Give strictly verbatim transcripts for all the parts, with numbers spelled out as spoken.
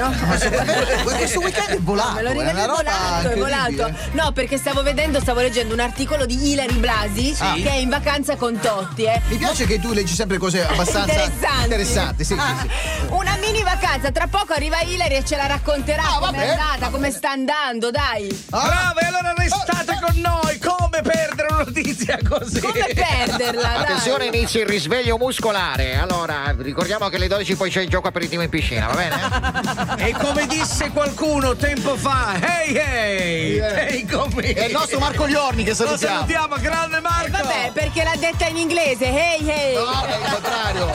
no? Questo weekend è volato. No, me lo è rivedo una roba volato, è volato. No, perché stavo vedendo, stavo leggendo un articolo di Ilary Blasi Sì. che è in vacanza con Totti. Eh. Mi piace che tu leggi sempre cose abbastanza interessanti. interessanti, sì, Ah, sì, sì. Una mini vacanza, tra poco arriva Ilary e ce la racconterà Ah, com'è vabbè, andata, va come sta andando, dai. Ah. Bravo, e allora restate con noi. Come perdere una notizia così? Come perderla, dai. Attenzione, inizia il risveglio muscolare. Allora, ricordiamo che alle dodici poi c'è il gioco aperitivo in piscina, va bene? E come disse qualcuno tempo fa, hey hey, hey come È il nostro Marco Liorni che Lo salutiamo. salutiamo, grande Marco. Eh, vabbè, perché l'ha detta in inglese, hey hey. No, è il contrario.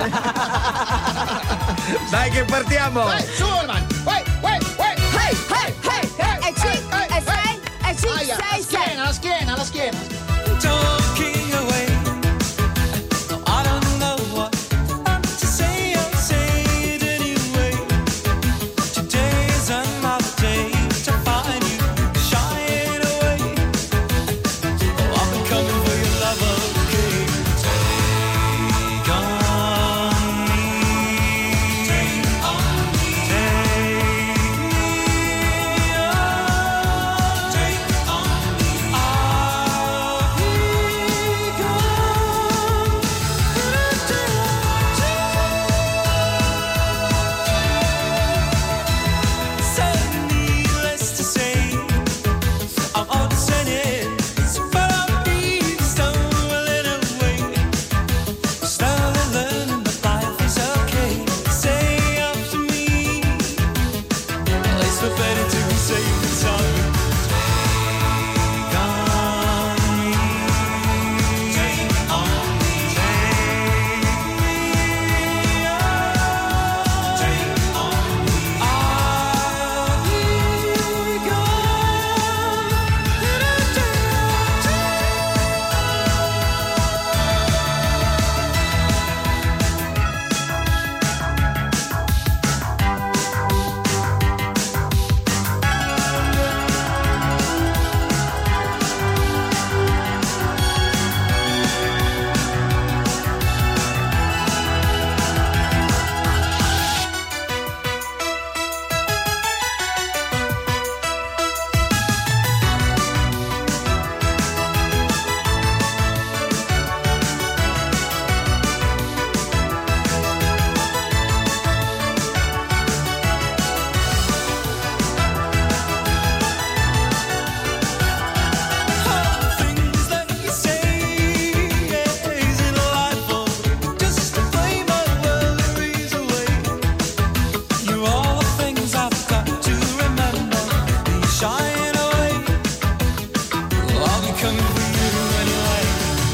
Dai che partiamo. Vai, su, man. Vai, vai, vai. Hey hey hey hey. E cinque, e sei, e cinque, Aia, sei, la sei. schiena, la schiena, la schiena. Talking away. I don't know what to say. I'll say it anyway. Today is another day to find you shying away. Oh, I've been coming for your love, okay? Take on me, take on me, take me on, take on me. I'll be gone. So needless to say, I'm upsetting, but I'll be stumbling away. Slowly learning that life is okay. Say up to me, it's not better to be safe than sorry. Take on me, take on me, take me on, take on me. I'll be things that you say is in life for just to play my worries away. You're all the things I've got to remember. Be shying away. I'll be coming for you anyway.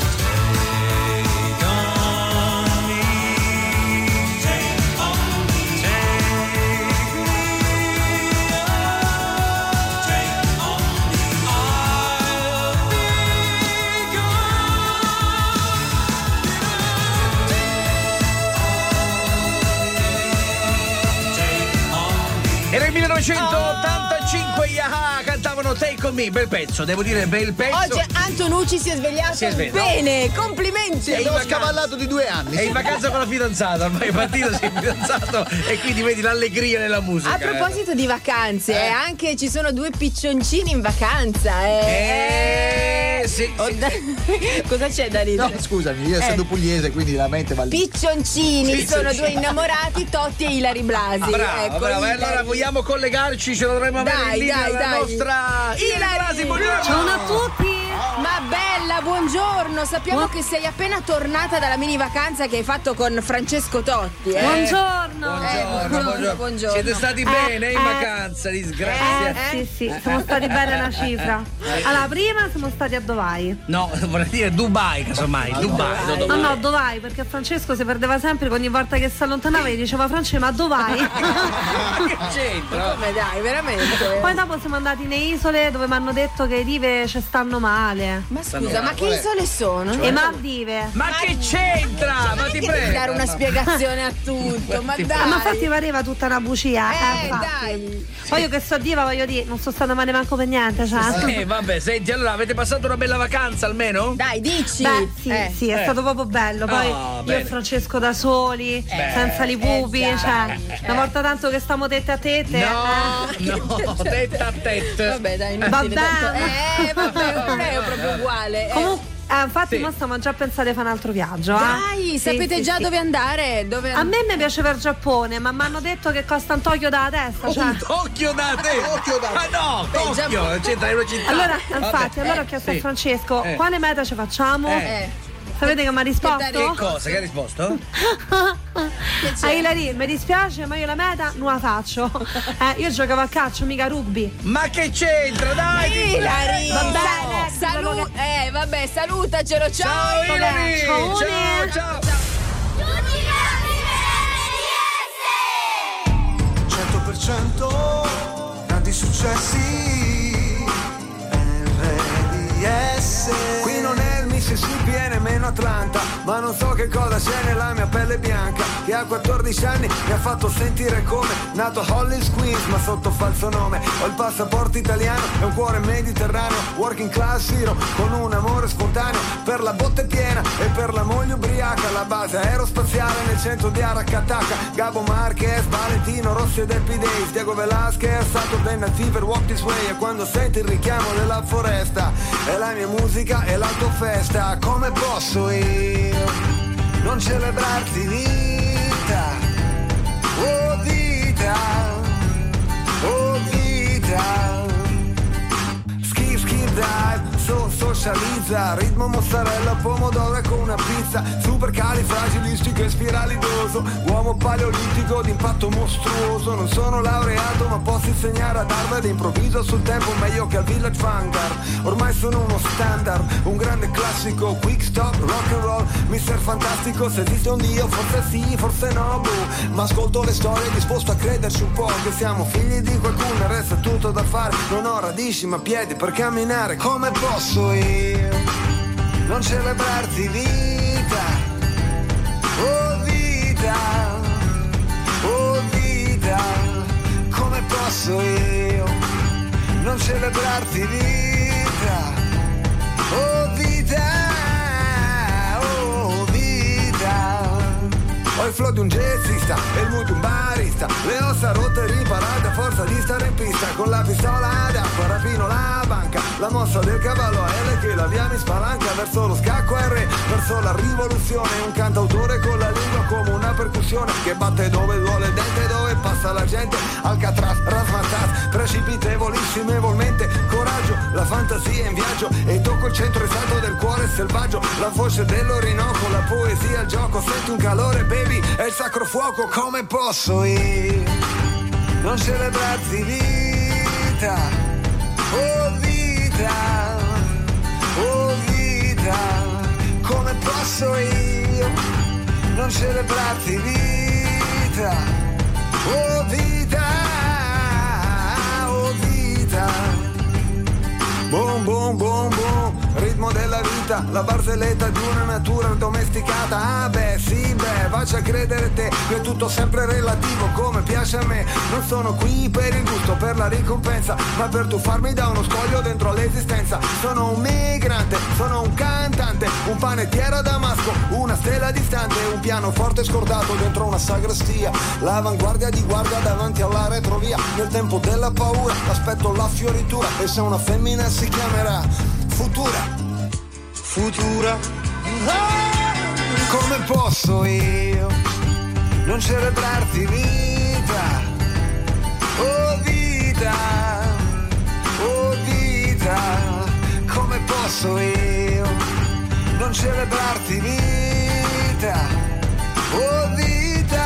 Take on me, take on me, take me on, take on me. I'll be Era il millenovecentottantacinque, Yaha cantavano Take On Me, bel pezzo, devo dire bel pezzo. Oggi Antonucci si è svegliato Si è svegliato. bene, complimenti. Sì, L'ho in scavallato di due anni. È sì. in vacanza con la fidanzata, ormai è partito, si è fidanzato e quindi vedi l'allegria nella musica. A proposito di vacanze, Eh. eh, anche ci sono due piccioncini in vacanza. Eh, Eh, sì, Oh, sì. da- Cosa c'è da ridere? No, scusami, io essendo pugliese, quindi la mente va lì. Piccioncini, Piccioncini. sono due innamorati, Totti e Ilary Blasi. Bravo, ecco, bravo. E Ilary. allora vogliamo collegarci, ce lo dovremmo avere Dai, in linea dai, la dai. nostra Ilary. Blasi, buongiorno. Buongiorno a tutti! Ma bella, buongiorno. Sappiamo che sei appena tornata dalla mini vacanza che hai fatto con Francesco Totti. Eh? Buongiorno! Eh, Buongiorno, buongiorno. buongiorno. Siete stati Eh, bene in eh. vacanza, disgrazia. Eh sì sì, siamo stati bene una cifra. Allora, prima siamo stati a Dovai. No, vorrei dire Dubai, casomai. Dubai, no, No, Dubai. no, Dovai, perché Francesco si perdeva sempre che ogni volta che si allontanava gli diceva Francesco, ma Dovai? Che c'entra? Come dai, veramente? Poi dopo siamo andati nelle isole dove mi hanno detto che le rive ci stanno male. Ma scusa, ma che isole sono? E Maldive. Ma che c'entra? Ma ti Devi prego. dare una spiegazione a tutto, ma Ti dai. Ah, ma infatti pareva tutta una bugia. Eh, infatti. dai. Poi io che so diva voglio dire, non sono stata male manco per niente, cioè. Eh, vabbè, senti, allora avete passato una bella vacanza almeno? Dai, dici. Beh, sì, Eh. sì, è Eh. stato proprio bello. Poi Ah, io bene. e Francesco da soli, senza li pupi, eh, già. cioè, una volta tanto che stiamo tette a tette. No, Eh. no, tette a tette. Vabbè, dai, Vabbè. inutile, tanto- Eh, vabbè, non è proprio uguale. eh. Comunque, eh, infatti, Sì. mo stiamo già a pensare di fare un altro viaggio. eh. Dai, Sì, sapete sì, già sì. dove andare? Dove A me mi piaceva il Giappone, ma mi hanno detto che costa un Tokyo dalla testa. Cioè. Un Tokyo da te. Tokyo da- Ma no, Beh, Tokyo, Giappone- c'entra una città. Allora, Vabbè. infatti, allora ho Eh, chiesto sì. a Francesco Eh. quale meta ci facciamo? Eh. Eh. Sapete che mi ha risposto? dare- Cosa? Che ha risposto? Che c'è? A Ilari, mi dispiace, ma io la meta non la faccio. Eh, io giocavo a calcio, mica rugby. Ma che c'entra? Dai! Ilari, Va bene, sa- salu- quello eh, vabbè, salutacelo, ciao. Ciao Ilari! Ciao. Ciao, ciao! cento per cento grandi successi R D S. Qui non è il Mississippi e nemmeno Atlanta, ma non so che cosa c'è nella mia pelle bianca, che a quattordici anni mi ha fatto sentire come nato Hollis Queens, ma sotto falso nome. Ho il passaporto italiano e un cuore mediterraneo, working class hero con un amore spontaneo per la botte piena e per la moglie ubriaca. La base aerospaziale nel centro di Aracataca, Gabo Marquez, Valentino Rossi ed Happy Days, Diego Velasquez, Saturday Night Fever, Walk This Way. E quando senti il richiamo della foresta, è la mia musica e la tua festa. Come posso io non celebrarti vita? Oh vita, oh vita. Skip, skip, dive, so, socializza, ritmo mozzarella, pomodoro e con una pizza, super califragilistico e spiralidoso, uomo paleolitico d'impatto mostruoso. Non sono laureato ma posso insegnare ad Harvard, improvviso sul tempo meglio che al Village Vanguard. Ormai sono uno standard, un grande classico, quick stop, rock and roll, mister Fantastico. Se esiste un Dio forse sì, forse no, boh. Ma ascolto le storie disposto a crederci un po', che siamo figli di qualcuno e resta tutto da fare. Non ho radici ma piedi per camminare. Come posso io non celebrarti vita? Oh vita, oh vita. Come posso io non celebrarti vita? Oh vita, oh vita. Ho il flow di un jazzista e il mood di un barista, le ossa rotte e riparate a forza di stare in pista. Con la pistola d'acqua rapino la banca, la mossa del cavallo a L che la via mi spalanca verso lo scacco a R, verso la rivoluzione. Un cantautore con la lingua come una percussione che batte dove duole il dente, dove passa la gente. Alcatraz, rasmatas, precipitevolissimevolmente, coraggio, la fantasia in viaggio e tocco il centro esatto del cuore selvaggio. La voce dell'Orinoco, la poesia, il gioco, senti un calore baby, è il sacro fuoco. Come posso io non celebrarti vita? Oh vita, oh vita. Come posso io non celebrarti vita? Oh vita, oh vita. Boom, boom, boom, boom, ritmo della vita, la barzelletta di una natura domesticata. Ah beh, sì, beh, faccia a credere te che è tutto sempre relativo come piace a me. Non sono qui per il gusto, per la ricompensa, ma per tuffarmi da uno scoglio dentro l'esistenza. Sono un migrante, sono un cantante, un panettiere a Damasco, una stella distante, un pianoforte scordato dentro una sagrestia, l'avanguardia di guardia davanti alla retrovia. Nel tempo della paura aspetto la fioritura, e se una femmina si chiamerà Futura, Futura. Come posso io non celebrarti vita? Oh vita, oh vita. Come posso io non celebrarti vita? Oh vita,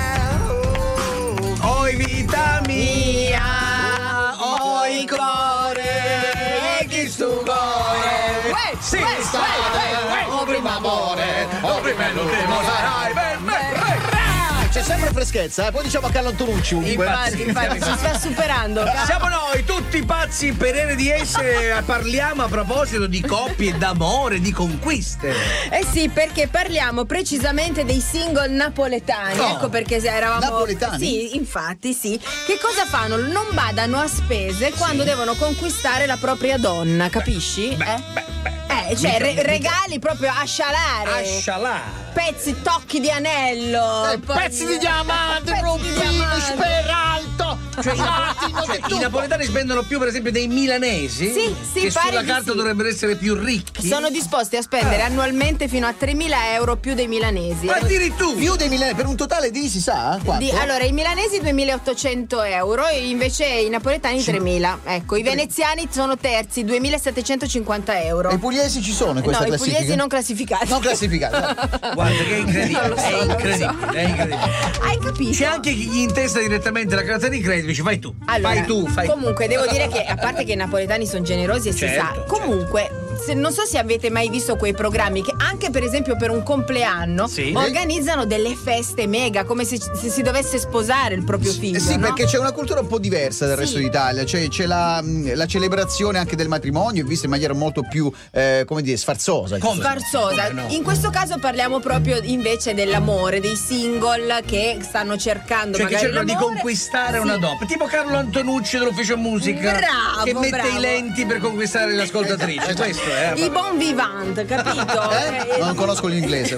oh, Oi vita mia, oi cuore, e chi stu cuore? Uè, Sì, uè, state, uè, uè. o prima amore, o prima l'ultimo sarai. Beh, beh, beh. C'è sempre freschezza, eh? Poi diciamo a Carlo Antonucci. Infatti, infatti, si sta superando. Siamo noi tutti pazzi per R D S. Parliamo a proposito di coppie d'amore, di conquiste. Eh sì, perché parliamo precisamente dei single napoletani. Oh. Ecco perché se eravamo. Napoletani? Sì, infatti, sì. Che cosa fanno? Non badano a spese quando devono conquistare la propria donna, capisci? Beh, eh? beh, beh. Eh, cioè, Mica- re- mica- regali proprio a scialare. Ascialà. Pezzi, tocchi di anello. Eh, poi- pezzi di diamante, Pezzi di rompino, diamante. speralto. Cioè, i, napoletani, cioè, i napoletani spendono più, per esempio, dei milanesi? Sì, sì, che pare sulla di carta sì. dovrebbero essere più ricchi. Sono disposti a spendere Ah. annualmente fino a tremila euro più dei milanesi. Ma addirittura Più dei milanesi, per un totale di si sa quanto? Di- allora, i milanesi duemilaottocento euro e invece i napoletani tremila. Ecco, i veneziani sono terzi, duemilasettecentocinquanta euro. E i pugliesi ci sono in questa no, i classifica? pugliesi non classificati. Non classificati. no. Guarda che è incredibile, Non lo so, è non lo incredibile, è incredibile. Hai capito? C'è anche chi gli intesta direttamente la carta di credito, dice fai tu, Allora, fai tu, fai tu. comunque devo dire che a parte che i napoletani sono generosi e si Certo, sa, comunque se- non so se avete mai visto quei programmi che anche per esempio per un compleanno Sì. organizzano delle feste mega come se, se si dovesse sposare il proprio figlio. Eh sì, no? perché c'è una cultura un po' diversa dal Sì. resto d'Italia, cioè c'è la, mh, la celebrazione anche del matrimonio è vista in maniera molto più, eh, come dire, sfarzosa. Come? Sfarzosa. Come no? In questo caso parliamo proprio invece dell'amore, dei single che stanno cercando Cioè che magari cercano di l'amore. conquistare Sì. una donna, tipo Carlo Antonucci dell'ufficio musica, Bravo, che mette bravo. i lenti per conquistare l'ascoltatrice. Questo è. I bon vivant, capito? Eh? Non conosco l'inglese.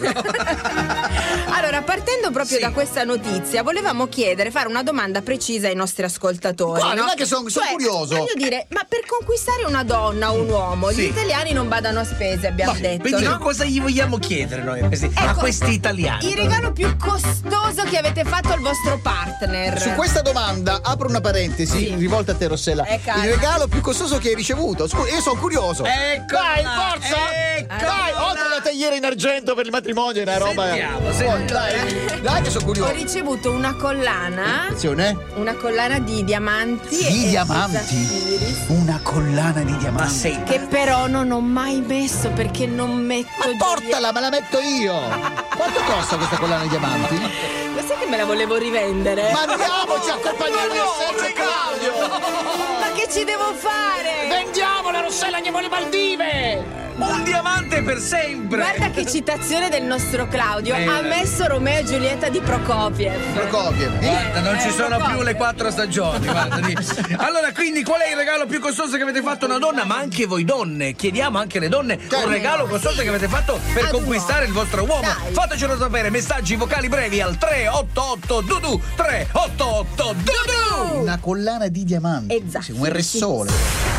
Allora, partendo proprio Sì. da questa notizia, volevamo chiedere, fare una domanda precisa ai nostri ascoltatori. Guarda, no? non è che son- son Cioè, curioso. Voglio dire, ma per conquistare una donna o un uomo, Sì. gli italiani non badano a spese, abbiamo Ma, detto, quindi no? cosa gli vogliamo chiedere noi a questi, a Ecco, questi italiani? Il regalo più costoso che avete fatto al vostro partner. Su questa domanda apro una parentesi Sì. rivolta a te, Rossella. Eh, calma. Il regalo più costoso che hai ricevuto? Scusa, io sono curioso. Ecco, Dai, forza! Ecco, Dai, oltre alla tagliera in argento per il matrimonio, è una roba. Sentiamo, sentiamo. Dai, dai che sono Ho curioso. ricevuto una collana, Attenzione. una collana di diamanti Di e diamanti? saffiri, Una collana di Ma diamanti. sei che però non ho mai messo perché non metto Ma portala, me la metto io. Quanto costa questa collana di diamanti? Ma sai che me la volevo rivendere? Ma andiamoci, accompagniamo il Sergio Claudio. Ma che ci devo fare? Vendiamola, Rossella, andiamo alle Maldive. un diamante per sempre. Guarda che citazione del nostro Claudio. Eh. Ha messo Romeo e Giulietta di Prokofiev. Prokofiev. Guarda, non Eh, ci eh, sono Prokofiev. più le quattro stagioni. Guarda, di- Allora, quindi, qual è il regalo più costoso che avete fatto a una donna? Ma anche voi donne. Chiediamo anche alle donne un regalo costoso che avete fatto per Ad un conquistare uomo. il vostro uomo. Dai. Fatecelo sapere. Messaggi vocali brevi al tre otto otto Dudu tre otto otto Dudu. Una collana di diamanti. Esatto. Sì, un R-Sole.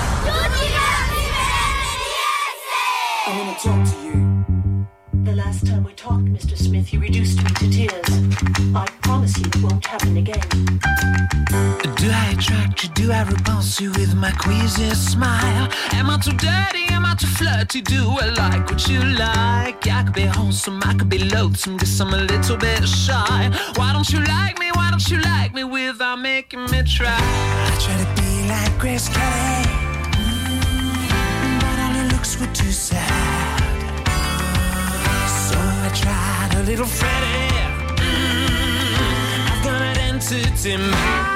I want to talk to you. The last time we talked, Mister Smith, you reduced me to tears. I promise you it won't happen again. Do I attract you? Do I repulse you with my queasy smile? Am I too dirty? Am I too flirty? Do I like what you like? I could be wholesome, I could be loathsome, guess I'm a little bit shy. Why don't you like me? Why don't you like me without making me try? I try to be like Grace Kelly, mm, but all her looks were too sad. So I tried a little Freddie. Mm, I've got an entity mind.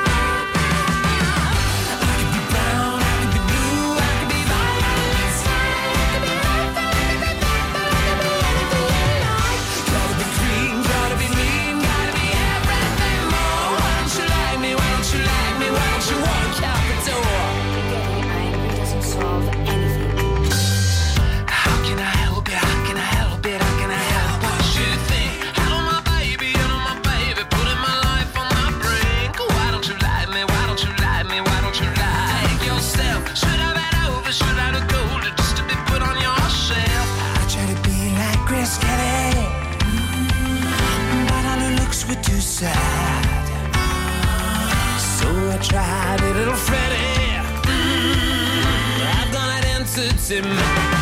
Tried a little Freddie. Mm, I've got an entity mind.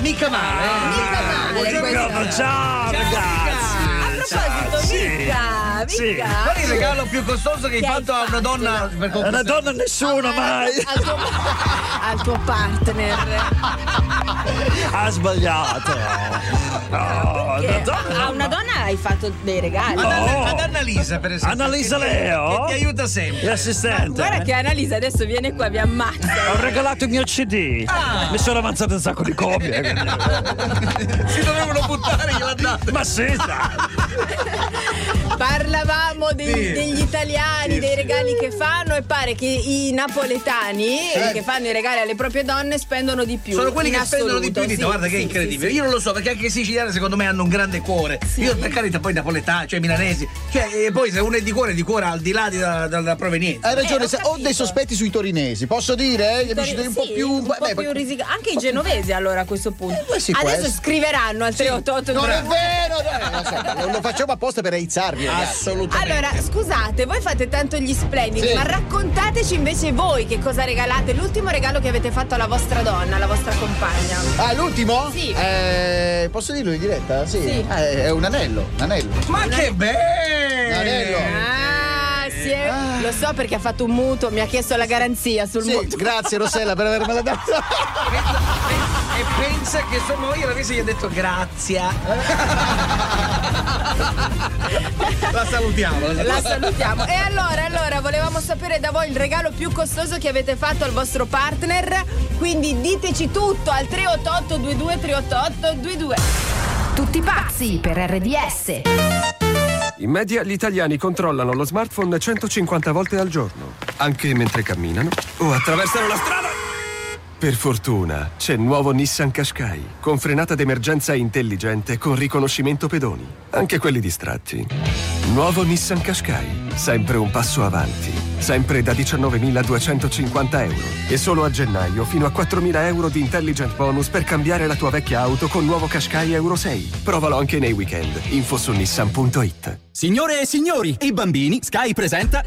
mica male. eh. Mica male questo. Ciao ragazzi. A proposito, mica, Sì. mica. Qual è il regalo più costoso che hai Che hai fatto a una fatto? donna per Una conquistare? donna nessuno mai. Al tuo, al tuo partner. Ha sbagliato. No, Che una donna- a una donna hai fatto dei regali. Ad, Anna- No. ad Annalisa, per esempio. Annalisa che ti- Leo? Che ti aiuta sempre. L'assistente. Guarda che Annalisa adesso viene qua, vi ammazza. Ho regalato il mio C D. Ah. Mi sono avanzato un sacco di copie. Si dovevano buttare, gliel'ha data. Ma sì, dai. Parlavamo dei- Sì. degli italiani, dei regali che fanno e pare che i napoletani eh, che fanno i regali alle proprie donne spendono di più. Sono quelli in che spendono di più in assoluto, Italia. sì, Guarda che è sì, incredibile. sì, Io non lo so, perché anche i siciliani secondo me hanno un grande cuore. Io per carità, poi napoletani, cioè milanesi. Cioè, e poi se uno è di cuore, è di cuore al di là di- dalla, dalla provenienza. Hai ragione, Eh, ho se- ho capito. dei sospetti sui torinesi, posso dire? Gli amici un po' Sì, più. un po' beh, più risica- anche i genovesi allora a questo punto. beh, sì, può Adesso essere. scriveranno al tre otto otto. Non è vero, no, lo, so, lo- lo facciamo apposta per aizzarvi, ragazzi. Assolutamente. Allora, scusate, voi fate tanto gli splendidi, Sì. ma raccontateci invece voi che cosa regalate, l'ultimo regalo che avete fatto alla vostra donna, alla vostra compagna. Ah, l'ultimo? Sì. Eh, posso dirlo in diretta? Sì. Sì. Eh, è un anello, un anello. Ma che bello! Anello. Ah, sì, eh, lo so perché ha fatto un mutuo, mi ha chiesto la garanzia sul Sì, mutuo. grazie Rossella per avermela data. E pensa che sono io, la gli ha detto grazie. La salutiamo. La salutiamo. E allora, allora, volevamo sapere da voi il regalo più costoso che avete fatto al vostro partner. Quindi diteci tutto al tre otto otto due due tre otto otto due due. Tutti pazzi per R D S. In media gli italiani controllano lo smartphone centocinquanta volte al giorno, anche mentre camminano o attraversano la strada. Per fortuna c'è il nuovo Nissan Qashqai, con frenata d'emergenza intelligente con riconoscimento pedoni, anche quelli distratti. Nuovo Nissan Qashqai, sempre un passo avanti, sempre da diciannovemiladuecentocinquanta euro e solo a gennaio fino a quattromila euro di intelligent bonus per cambiare la tua vecchia auto con nuovo Qashqai Euro sei. Provalo anche nei weekend. Info su nissan punto it. Signore e signori, e bambini, Sky presenta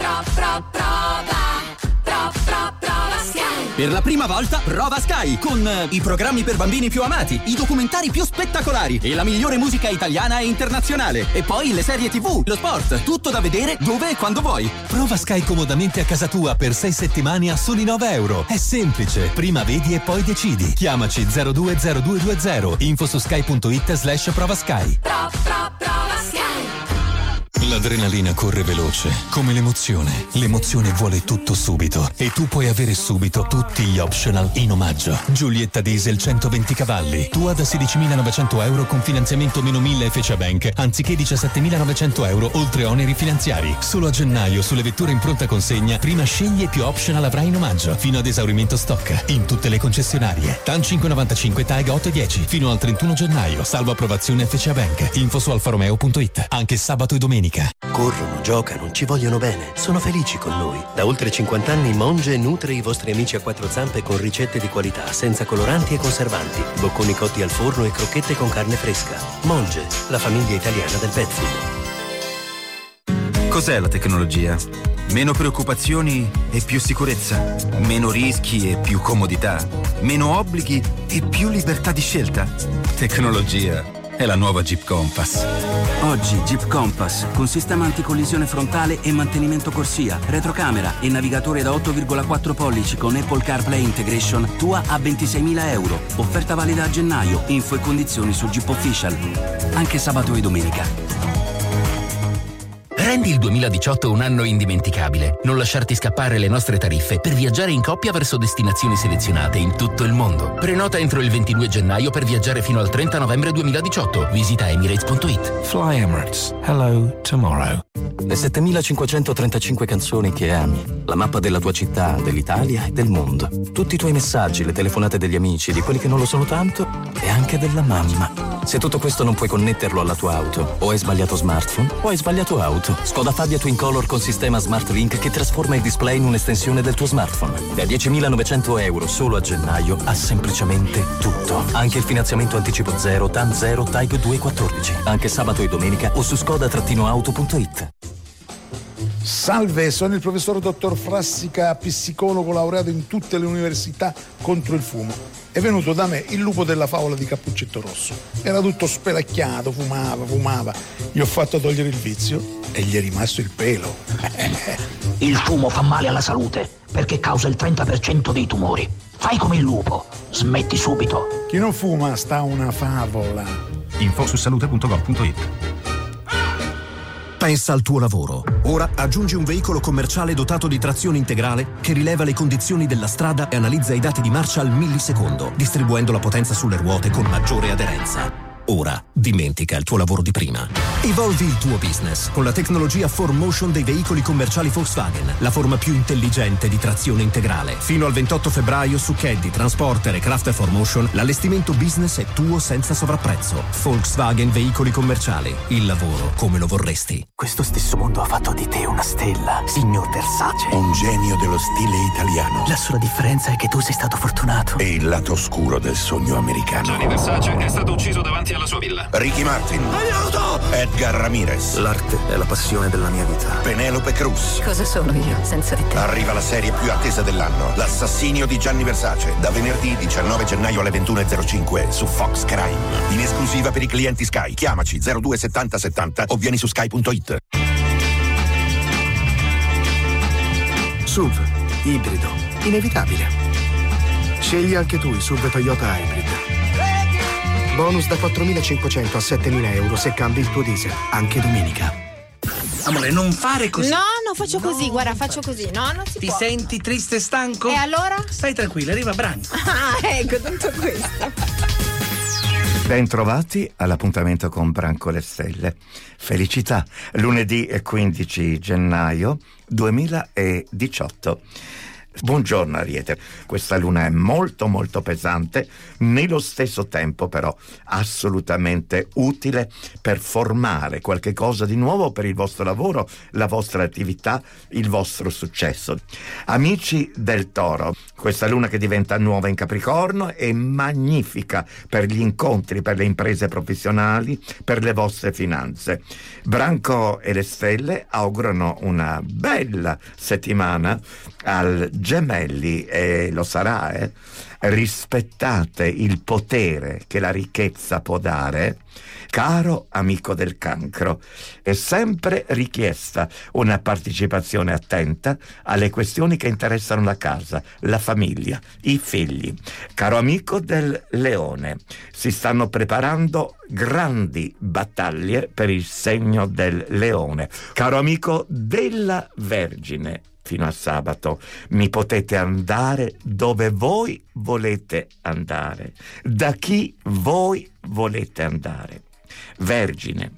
per la prima volta Prova Sky, con eh, i programmi per bambini più amati, i documentari più spettacolari e la migliore musica italiana e internazionale. E poi le serie tivù, lo sport, tutto da vedere dove e quando vuoi. Prova Sky comodamente a casa tua per sei settimane a soli nove euro. È semplice, prima vedi e poi decidi. Chiamaci zero due zero due due zero, info su sky punto it slash prova Sky. Pro, pro, prova Sky. L'adrenalina corre veloce, come l'emozione. L'emozione vuole tutto subito e tu puoi avere subito tutti gli optional in omaggio. Giulietta Diesel centoventi cavalli, tua da sedicimilanovecento euro con finanziamento meno mille F C A Bank, anziché diciassettemilanovecento euro oltre oneri finanziari. Solo a gennaio sulle vetture in pronta consegna, prima scegli e più optional avrai in omaggio, fino ad esaurimento stock, in tutte le concessionarie. TAN cinque novantacinque T A G otto e dieci, fino al trentuno gennaio, salvo approvazione F C A Bank. Info su alfa romeo punto it, anche sabato e domenica. Corrono, giocano, ci vogliono bene, sono felici con noi. Da oltre cinquanta anni Monge nutre i vostri amici a quattro zampe con ricette di qualità, senza coloranti e conservanti, bocconi cotti al forno e crocchette con carne fresca. Monge, la famiglia italiana del pet food. Cos'è la tecnologia? Meno preoccupazioni e più sicurezza, meno rischi e più comodità, meno obblighi e più libertà di scelta. Tecnologia è la nuova Jeep Compass. Oggi Jeep Compass con sistema anticollisione frontale e mantenimento corsia, retrocamera e navigatore da otto virgola quattro pollici con Apple CarPlay Integration, tua a ventiseimila euro. Offerta valida a gennaio. Info e condizioni su Jeep Official. Anche sabato e domenica. Rendi il duemiladiciotto un anno indimenticabile. Non lasciarti scappare le nostre tariffe per viaggiare in coppia verso destinazioni selezionate in tutto il mondo. Prenota entro il ventidue gennaio per viaggiare fino al trenta novembre duemiladiciotto. Visita emirates punto it. Fly Emirates. Hello tomorrow. Le settemilacinquecentotrentacinque canzoni che ami, la mappa della tua città, dell'Italia e del mondo. Tutti i tuoi messaggi, le telefonate degli amici, di quelli che non lo sono tanto e anche della mamma. Se tutto questo non puoi connetterlo alla tua auto, o hai sbagliato smartphone o hai sbagliato auto. Skoda Fabia Twin Color con sistema Smart Link che trasforma il display in un'estensione del tuo smartphone. Da diecimilanovecento euro solo a gennaio ha semplicemente tutto. Anche il finanziamento anticipo zero, T A N zero, Type due quattordici. Anche sabato e domenica o su skoda auto punto it. Salve, sono il professor dottor Frassica, psicologo laureato in tutte le università contro il fumo. È venuto da me il lupo della favola di Cappuccetto Rosso. Era tutto spelacchiato, fumava, fumava. Gli ho fatto togliere il vizio e gli è rimasto il pelo. Il fumo fa male alla salute perché causa il trenta per cento dei tumori. Fai come il lupo, smetti subito. Chi non fuma sta a una favola. Info su salute punto gov punto it. Pensa al tuo lavoro. Ora aggiungi un veicolo commerciale dotato di trazione integrale che rileva le condizioni della strada e analizza i dati di marcia al millisecondo, distribuendo la potenza sulle ruote con maggiore aderenza. Ora dimentica il tuo lavoro di prima. Evolvi il tuo business con la tecnologia four motion dei veicoli commerciali Volkswagen, la forma più intelligente di trazione integrale. Fino al ventotto febbraio su Caddy, Transporter e Crafter four motion l'allestimento business è tuo senza sovrapprezzo. Volkswagen Veicoli Commerciali. Il lavoro come lo vorresti. Questo stesso mondo ha fatto di te una stella, signor Versace. Un genio dello stile italiano. La sola differenza è che tu sei stato fortunato. E il lato oscuro del sogno americano. Gianni Versace è stato ucciso davanti alla sua villa. Ricky Martin. Aiuto! Edgar Ramirez. L'arte è la passione della mia vita. Penelope Cruz. Cosa sono io senza di te? Arriva la serie più attesa dell'anno. L'assassinio di Gianni Versace. Da venerdì diciannove gennaio alle ventuno e zero cinque su Fox Crime. In esclusiva per i clienti Sky. Chiamaci zero due settanta settanta o vieni su sky punto it. S U V. Ibrido. Inevitabile. Scegli anche tu il S U V Toyota Hybrid. Bonus da quattromilacinquecento a settemila euro se cambi il tuo diesel, anche domenica. Amore, non fare così. No, non faccio così, guarda, faccio così. No, non si Ti può. senti triste e stanco? E allora? Stai tranquilla, arriva Branco. Ah, ecco, tutto questo. Bentrovati all'appuntamento con Branco le Stelle. Felicità, lunedì quindici gennaio duemiladiciotto. Buongiorno Ariete, questa luna è molto molto pesante, nello stesso tempo però assolutamente utile per formare qualche cosa di nuovo per il vostro lavoro, la vostra attività, il vostro successo. Amici del Toro, questa luna che diventa nuova in Capricorno è magnifica per gli incontri, per le imprese professionali, per le vostre finanze. Branco e le Stelle augurano una bella settimana al Gemelli, e lo sarà, eh? Rispettate il potere che la ricchezza può dare. Caro amico del Cancro, è sempre richiesta una partecipazione attenta alle questioni che interessano la casa, la famiglia, i figli. Caro amico del Leone, si stanno preparando grandi battaglie per il segno del Leone. Caro amico della Vergine, fino a sabato mi potete andare dove voi volete andare, da chi voi volete andare. Vergine,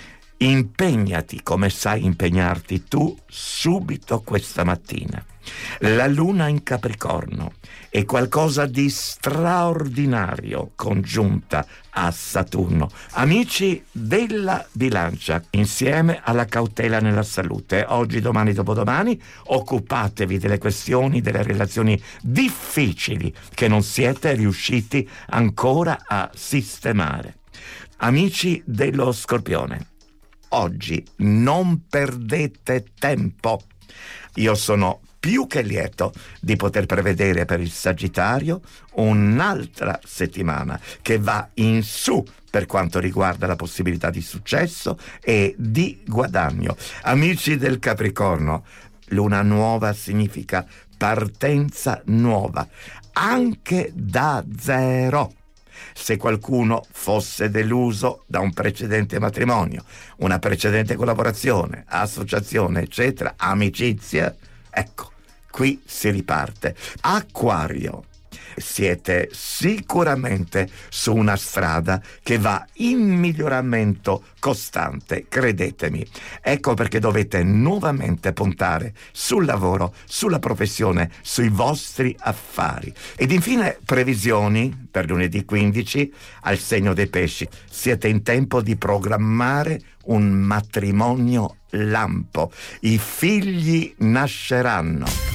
impegnati come sai impegnarti tu subito questa mattina. La luna in Capricorno è qualcosa di straordinario congiunta a Saturno. Amici della Bilancia, insieme alla cautela nella salute, oggi, domani, dopodomani, occupatevi delle questioni, delle relazioni difficili che non siete riusciti ancora a sistemare. Amici dello Scorpione, oggi non perdete tempo. Io sono più che lieto di poter prevedere per il Sagittario un'altra settimana che va in su per quanto riguarda la possibilità di successo e di guadagno. Amici del Capricorno, luna nuova significa partenza nuova, anche da zero. Se qualcuno fosse deluso da un precedente matrimonio, una precedente collaborazione, associazione, eccetera, amicizia, ecco, qui si riparte. Acquario, siete sicuramente su una strada che va in miglioramento costante, credetemi. Ecco perché dovete nuovamente puntare sul lavoro, sulla professione, sui vostri affari. Ed infine previsioni per lunedì quindici al segno dei pesci. Siete in tempo di programmare un matrimonio lampo. I figli nasceranno.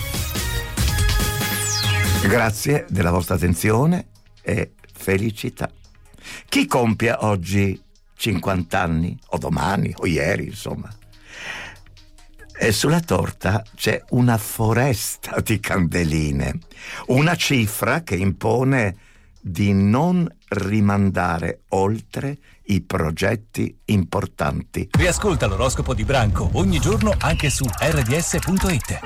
Grazie della vostra attenzione e felicità. Chi compie oggi cinquanta anni, o domani, o ieri, insomma, E sulla torta c'è una foresta di candeline, una cifra che impone di non rimandare oltre i progetti importanti. Riascolta l'oroscopo di Branco ogni giorno anche su erre di esse punto it.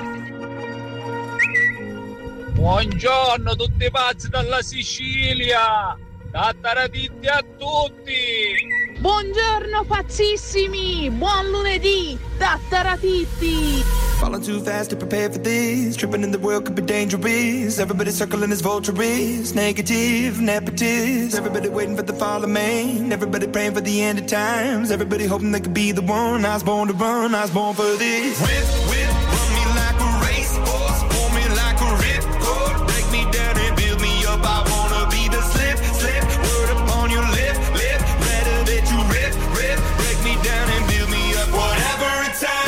Buongiorno tutti pazzi dalla Sicilia! Tattaratitti a tutti! Buongiorno pazzissimi! Buon lunedì! Tattaratitti! Falling too fast to prepare for this. Tripping in the world could be dangerous. Everybody circling as vultures. Negative, nepotist. Everybody waiting for the fall of man. Everybody praying for the end of times. Everybody hoping they could be the one. I was born to run, I was born for this. Whip, whip, run me like a racehorse. Pull me like a ripcord. Break me down and build me up. I wanna be the slip, slip. Word upon your lip, lip. Better that you rip, rip. Break me down and build me up. Whatever it takes.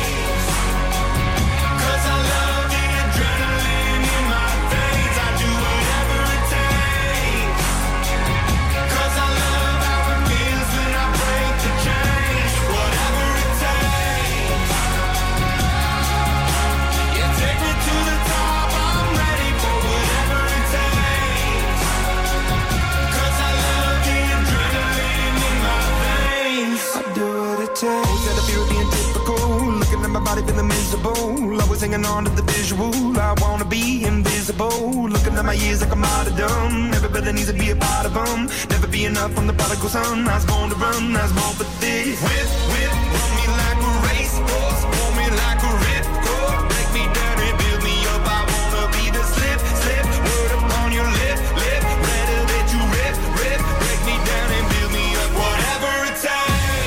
Instead of you being typical, looking at my body feeling miserable. Always hanging on to the visual. I wanna be invisible. Looking at my years like I'm out of dumb. Everybody needs to be a part of them. Never be enough from the prodigal son. I was born to run, I was born for this. Whip, whip, run me like a racehorse. Pull me like a ripcord. Break me down and build me up. I wanna be the slip, slip. Word upon your lip, lip. Better that you rip, rip. Break me down and build me up. Whatever it takes.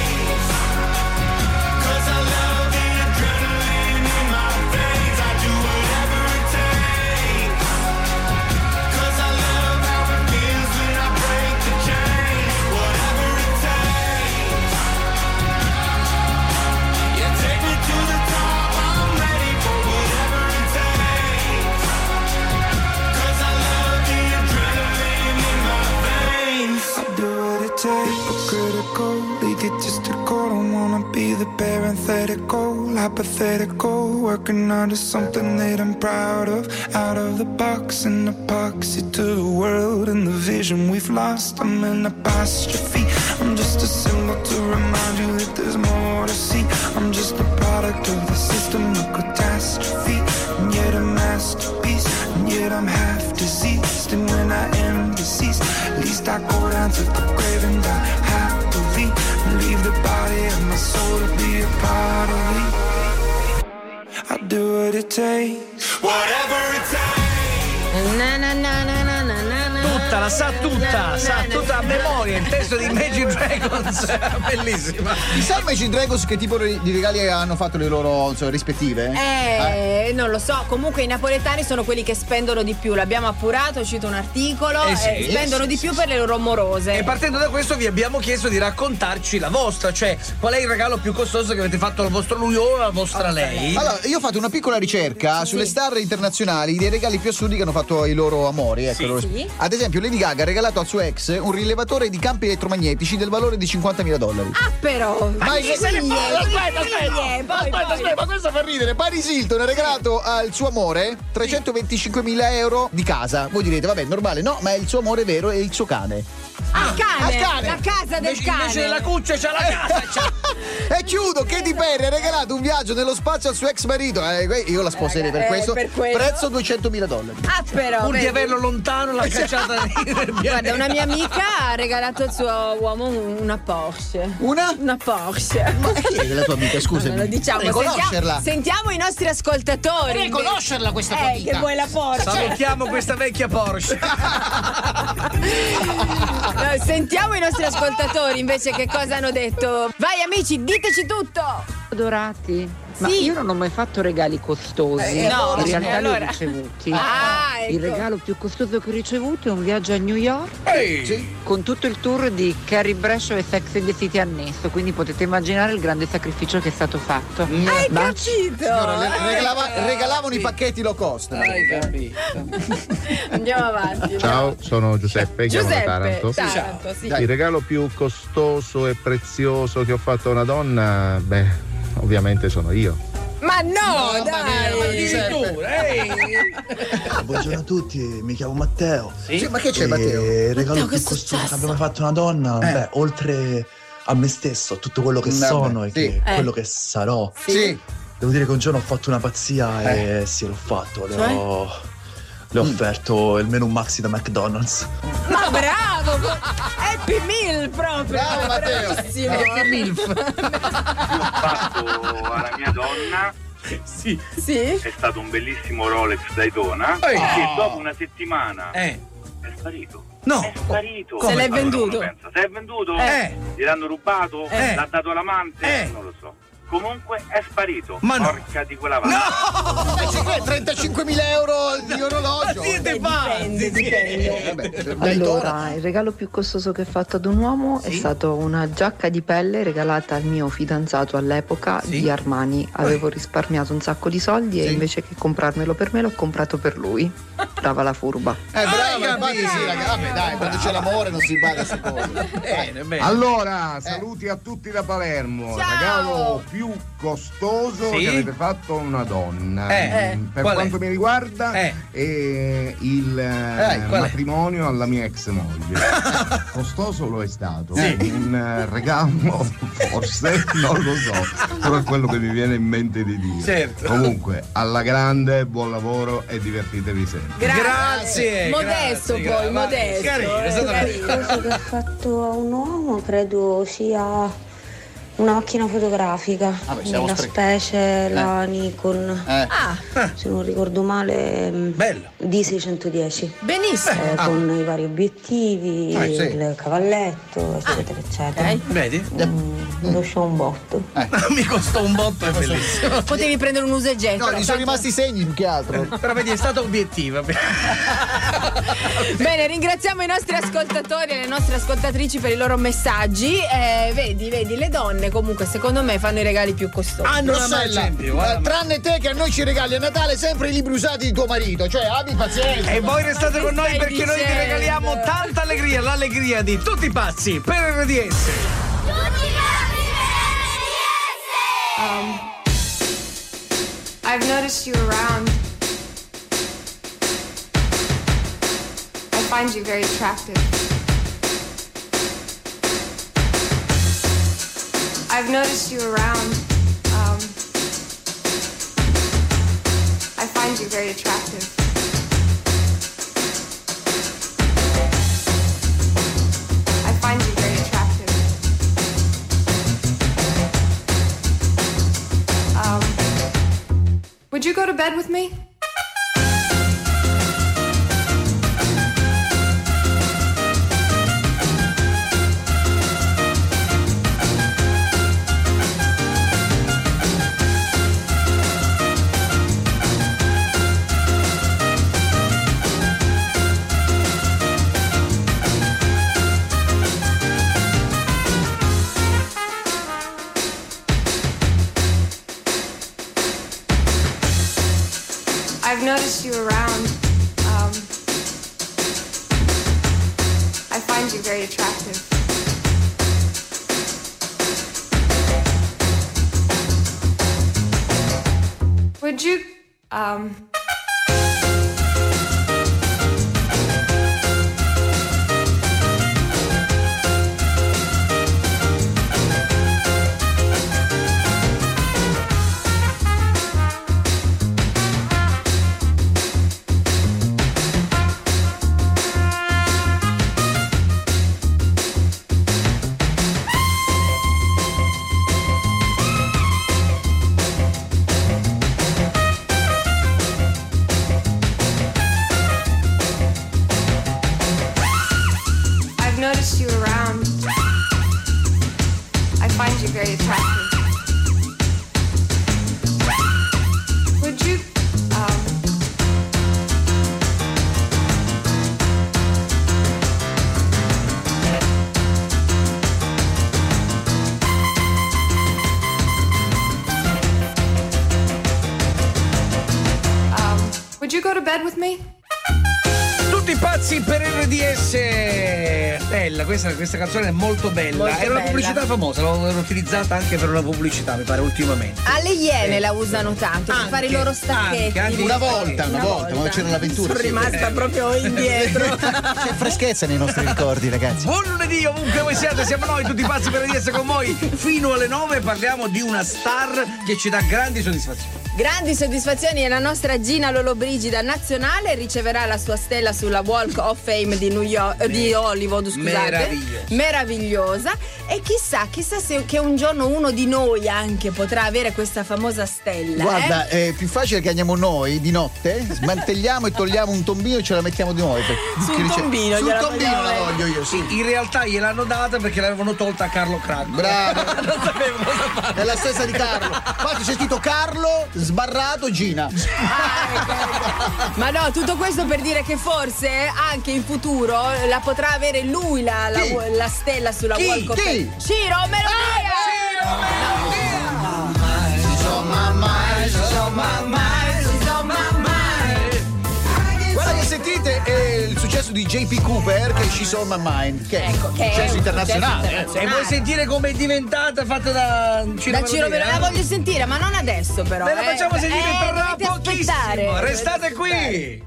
Hypocritical, egotistical, don't wanna be the parenthetical, hypothetical, working under something that I'm proud of, out of the box, an epoxy to the world and the vision we've lost. I'm an apostrophe, I'm just a symbol to remind you that there's more to see. I'm just a product of the system of catastrophe, and yet a masterpiece, and yet I'm half diseased, and when I am deceased, at least I go down to the grave and die happily, and leave the body of my soul to be a part of me. I do what it takes, whatever it takes. Na na na na na na na. Tutta, la sa tutta, sa tutta a memoria il testo di Imagine Dragons. Bellissima. Chissà Imagine Dragons che tipo di regali hanno fatto le loro, insomma, rispettive? Eh, eh, non lo so. Comunque i napoletani sono quelli che spendono di più. L'abbiamo appurato, è uscito un articolo. Eh sì, eh, spendono eh sì, di sì, più sì. per le loro amorose. E partendo da questo vi abbiamo chiesto di raccontarci la vostra, cioè qual è il regalo più costoso che avete fatto al vostro lui o alla vostra lei. Allora, io ho fatto una piccola ricerca sulle star internazionali dei regali più assurdi che hanno fatto ai loro amori. Ecco. Sì. Loro- Sì. Ad esempio, Lady Gaga ha regalato al suo ex un rilevatore di campi elettromagnetici del valore di cinquantamila dollari. Ah, però. Ma Sì, se ne sì, parla, sì, aspetta, sì, aspetta, eh, poi, aspetta, poi. aspetta, ma questo fa ridere. Paris Hilton ha regalato al suo amore trecentoventicinquemila euro di casa. Voi direte, vabbè, normale, no, ma il suo amore vero è il suo cane. Ah, cane, al cane. la casa del Invece, cane. invece della cuccia c'ha la casa. c'ha- E chiudo, Katy Perry ha regalato un viaggio nello spazio al suo ex marito. Eh, io la sposerei per Eh, questo. per quello. Prezzo duecentomila dollari. Ah, però. Pur di vedi. averlo lontano l'ha cacciata nel Guarda, pianeta. una mia amica ha regalato al suo uomo una Porsche. Una? Una Porsche. Ma chi è la tua amica? Scusami. Non lo diciamo. Devi Sentiamo, conoscerla. sentiamo i nostri ascoltatori. Devi conoscerla questa tua Eh, amica. che vuoi la Porsche? Salutiamo questa vecchia Porsche. No, sentiamo i nostri ascoltatori invece che cosa hanno detto. Vai amici, diteci tutto. Adorati, ma Sì. io non ho mai fatto regali costosi. Eh, no, in realtà eh, allora. li ho ricevuti. Ah, ecco. Il regalo più costoso che ho ricevuto è un viaggio a New York Ehi. con tutto il tour di Carrie Bradshaw e Sex and the City annesso, quindi potete immaginare il grande sacrificio che è stato fatto. Hai Baci. capito? Signora, le- regalava- regalavano i pacchetti low cost. Hai capito. Andiamo avanti. Ciao, sono Giuseppe, chiamo da Giuseppe, Taranto. Taranto, sì. Il regalo più costoso e prezioso che ho fatto a una donna, beh, ovviamente sono io. Ma no, Mamma dai! mia, ma Addirittura, ehi! Ah, buongiorno a tutti, mi chiamo Matteo. Sì, ma che c'è, E Matteo? Il regalo Matteo, che più è costoso che successo? abbia mai fatto una donna, Eh. beh, oltre a me stesso, a tutto quello che Vabbè, sono e sì. che Eh. quello che sarò. Sì. Devo dire che un giorno ho fatto una pazzia e sì, l'ho fatto. Le Cioè? ho, le ho offerto il menù maxi da McDonald's. Ma bravo! Happy Meal proprio! Bravo, Matteo. Bravissimo! Happy Milf. Ho fatto alla mia donna Sì. Sì? è stato un bellissimo Rolex Daytona Ehi. che dopo una settimana Eh. è sparito. No. È sparito. Se l'è Allora venduto. uno pensa, se è venduto? Eh. Gliel'hanno rubato? Eh. L'ha dato l'amante? Eh. Non lo so. Comunque è sparito. Ma no. Porca di quella vacca. No! Eh, c'è che trentacinquemila euro di orologio. Ma siete pazzi! Eh, vabbè, Allora, il regalo più costoso che ho fatto ad un uomo è stato una giacca di pelle regalata al mio fidanzato all'epoca Sì? di Armani. Avevo risparmiato un sacco di soldi e Sì. invece che comprarmelo per me l'ho comprato per lui. Brava la furba. Eh, bravo, Hai infatti capito? sì, ragazzi. Vabbè, dai, quando c'è l'amore non si paga queste cose. Bene, bene. Allora, saluti a tutti da Palermo. Ciao. Regalo più costoso Sì? che avete fatto a una donna. Eh, Mm, per qual è? quanto mi riguarda, Eh. è il eh, Eh, qual è? matrimonio alla mia ex moglie. Costoso lo è stato. Sì. Un eh, regalo, forse, non lo so, però è quello che mi viene in mente di dire. Certo. Comunque, alla grande, buon lavoro e divertitevi sempre. Grazie. Modesto grazie, poi, gra- modesto. Carino, è stato Carino. Cosa che ha fatto a un uomo credo sia una macchina fotografica, Vabbè, siamo la spre- specie la Nikon, Eh. Ah, se non ricordo male mm, Bello. D seicentodieci, benissimo. eh, con i vari obiettivi, Ah, sì. il cavalletto, eccetera, eccetera. Ok. Vedi? Mm, lo show un botto. Mi costò un botto, è bellissimo. Potevi prendere un usa e getta. No, gli sono rimasti i segni più che altro. Però vedi, è stata obiettiva. Bene, ringraziamo i nostri ascoltatori e le nostre ascoltatrici per i loro messaggi. Eh, vedi, vedi, le donne comunque secondo me fanno i regali più costosi. Hanno una Rossella, esempio, guarda. eh, tranne te che a noi ci regali a Natale sempre i libri usati di tuo marito. Cioè, abbi pazienza. E voi restate con noi stai perché noi vi dicendo? regaliamo tanta allegria, l'allegria di tutti i pazzi per R D S. Um, I've noticed you around. I find you very attractive. I've noticed you around. Um, I find you very attractive. I find you very attractive. Um, would you go to bed with me? I've noticed you around. Um, I find you very attractive. Would you, um... I've noticed you around. I find you very attractive. Would you, um... um, would you go to bed with me? Tutti Tutti pazzi per R D S. Bella, questa, questa canzone è molto bella. Molto Era una bella. pubblicità famosa, l'hanno utilizzata anche per una pubblicità, mi pare, ultimamente. Alle Iene Eh. la usano tanto per Anche, fare i loro stacchetti. anche, anche. Una volta, una volta, quando c'era l'avventura. Sono sì. rimasta proprio indietro. C'è freschezza nei nostri ricordi, ragazzi. Buon lunedì ovunque voi siate, siamo noi tutti pazzi per R D S con voi fino alle nove. Parliamo di una star che ci dà grandi soddisfazioni. Grandi soddisfazioni e la nostra Gina Lollobrigida nazionale riceverà la sua stella sulla Walk of Fame di New York, di Hollywood, scusate. Meravigliosa. Meravigliosa. E chissà, chissà se che un giorno uno di noi anche potrà avere questa famosa stella. Guarda, eh? è più facile che andiamo noi di notte, smantelliamo e togliamo un tombino e ce la mettiamo di noi. per- Sul che dice- tombino, Sul gliela tombino vogliamo la mettere. voglio io, sì. In realtà gliel'hanno data perché l'avevano tolta a Carlo Cracco. Bravo. Non sapevo cosa fare. È la stessa di Carlo. Infatti c'è scritto Carlo, sbarrato, Gina. Ma no, tutto questo per dire che forse anche in futuro la potrà avere lui la, la, Chi? la stella sulla Chi? Walk of Chi? Fame. Ciro Melodia! Guarda che sentite è il successo di J P Cooper che è She's on My Mind, che Ecco, che è è un successo un internazionale. successo eh. E vuoi sentire come è diventata fatta da Ciro Da Ciro Melodia? Melodia, la voglio sentire, ma non adesso però. Ve la eh. facciamo sentire eh, tra dovete pochissimo. aspettare. Restate qui.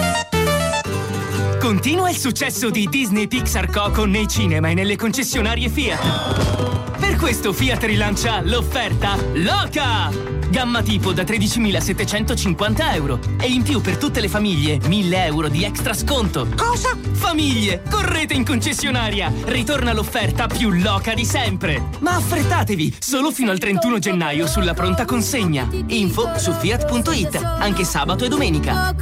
Continua il successo di Disney Pixar Coco nei cinema e nelle concessionarie Fiat. Per questo Fiat rilancia l'offerta Loca! Gamma tipo da tredicimilasettecentocinquanta euro. E in più per tutte le famiglie mille euro di extra sconto. Cosa? Famiglie, correte in concessionaria! Ritorna l'offerta più loca di sempre! Ma affrettatevi! Solo fino al trentuno gennaio sulla pronta consegna. Info su fiat punto it, anche sabato e domenica.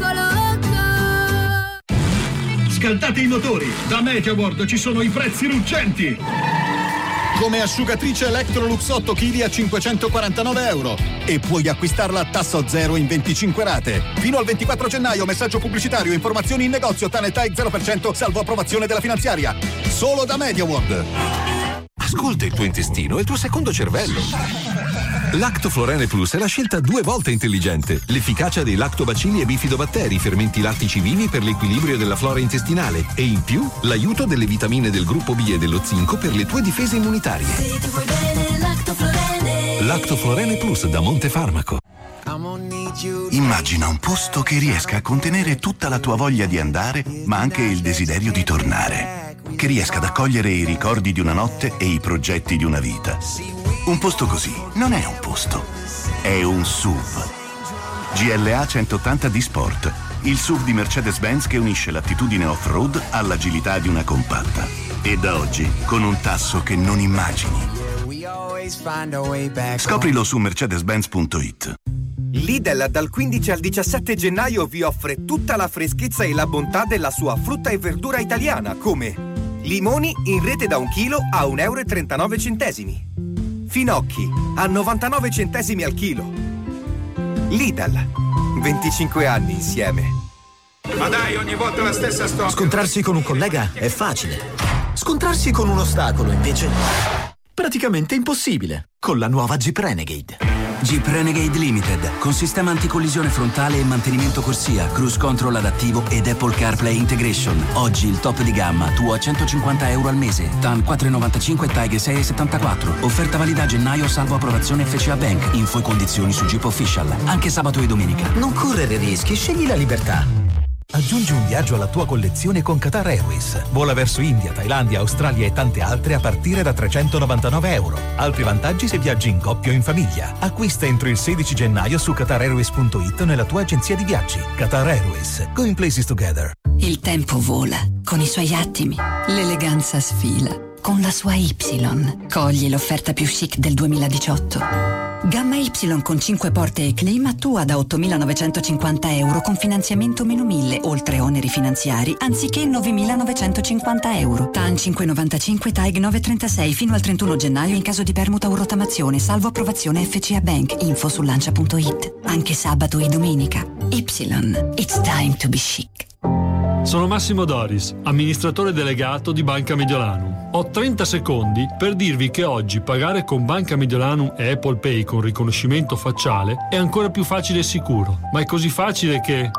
Scaldate i motori! Da MediaWorld ci sono i prezzi ruggenti! Come asciugatrice Electrolux otto chili a cinquecentoquarantanove euro. E puoi acquistarla a tasso zero in venticinque rate. Fino al ventiquattro gennaio, messaggio pubblicitario, informazioni in negozio, TAN e zero per cento, salvo approvazione della finanziaria. Solo da MediaWorld. Ascolta il tuo intestino e il tuo secondo cervello. Lactoflorene Plus è la scelta due volte intelligente. L'efficacia dei lactobacilli e bifidobatteri, fermenti lattici vivi per l'equilibrio della flora intestinale. E in più, l'aiuto delle vitamine del gruppo B e dello zinco per le tue difese immunitarie. Lactoflorene Plus da Montefarmaco. Immagina un posto che riesca a contenere tutta la tua voglia di andare, ma anche il desiderio di tornare. Che riesca ad accogliere i ricordi di una notte e i progetti di una vita. Un posto così non è un posto, è un S U V. G L A centottanta D Sport, il S U V di Mercedes-Benz che unisce l'attitudine off-road all'agilità di una compatta. E da oggi con un tasso che non immagini. Scoprilo su mercedes benz punto it. Lidl dal quindici al diciassette gennaio vi offre tutta la freschezza e la bontà della sua frutta e verdura italiana, come limoni in rete da un chilo a un euro e trentanove centesimi, finocchi a novantanove centesimi al chilo. Lidl, venticinque anni insieme. Ma dai, ogni volta la stessa storia. Scontrarsi con un collega è facile. Scontrarsi con un ostacolo, invece, praticamente impossibile. Con la nuova Jeep Renegade. Jeep Renegade Limited, con sistema anticollisione frontale e mantenimento corsia, cruise control adattivo ed Apple CarPlay Integration. Oggi il top di gamma, tuo a centocinquanta euro al mese. T A N quattro virgola novantacinque, T A G sei virgola settantaquattro. Offerta valida a gennaio, salvo approvazione F C A Bank. Info e condizioni su Jeep Official. Anche sabato e domenica. Non correre rischi, scegli la libertà. Aggiungi un viaggio alla tua collezione con Qatar Airways. Vola verso India, Thailandia, Australia e tante altre a partire da trecentonovantanove euro. Altri vantaggi se viaggi in coppia o in famiglia. Acquista entro il sedici gennaio su qatar airways punto it nella tua agenzia di viaggi. Qatar Airways. Going places together. Il tempo vola con i suoi attimi. L'eleganza sfila con la sua Y. Cogli l'offerta più chic del duemiladiciotto. Gamma Y con cinque porte e clima tua da ottomilanovecentocinquanta euro con finanziamento meno mille, oltre oneri finanziari, anziché novemilanovecentocinquanta euro. T A N cinque virgola novantacinque, T A G nove virgola trentasei fino al trentuno gennaio in caso di permuta o rottamazione, salvo approvazione F C A Bank. Info su lancia punto it. Anche sabato e domenica. Y. It's time to be chic. Sono Massimo Doris, amministratore delegato di Banca Mediolanum. Ho trenta secondi per dirvi che oggi pagare con Banca Mediolanum e Apple Pay con riconoscimento facciale è ancora più facile e sicuro, ma è così facile che...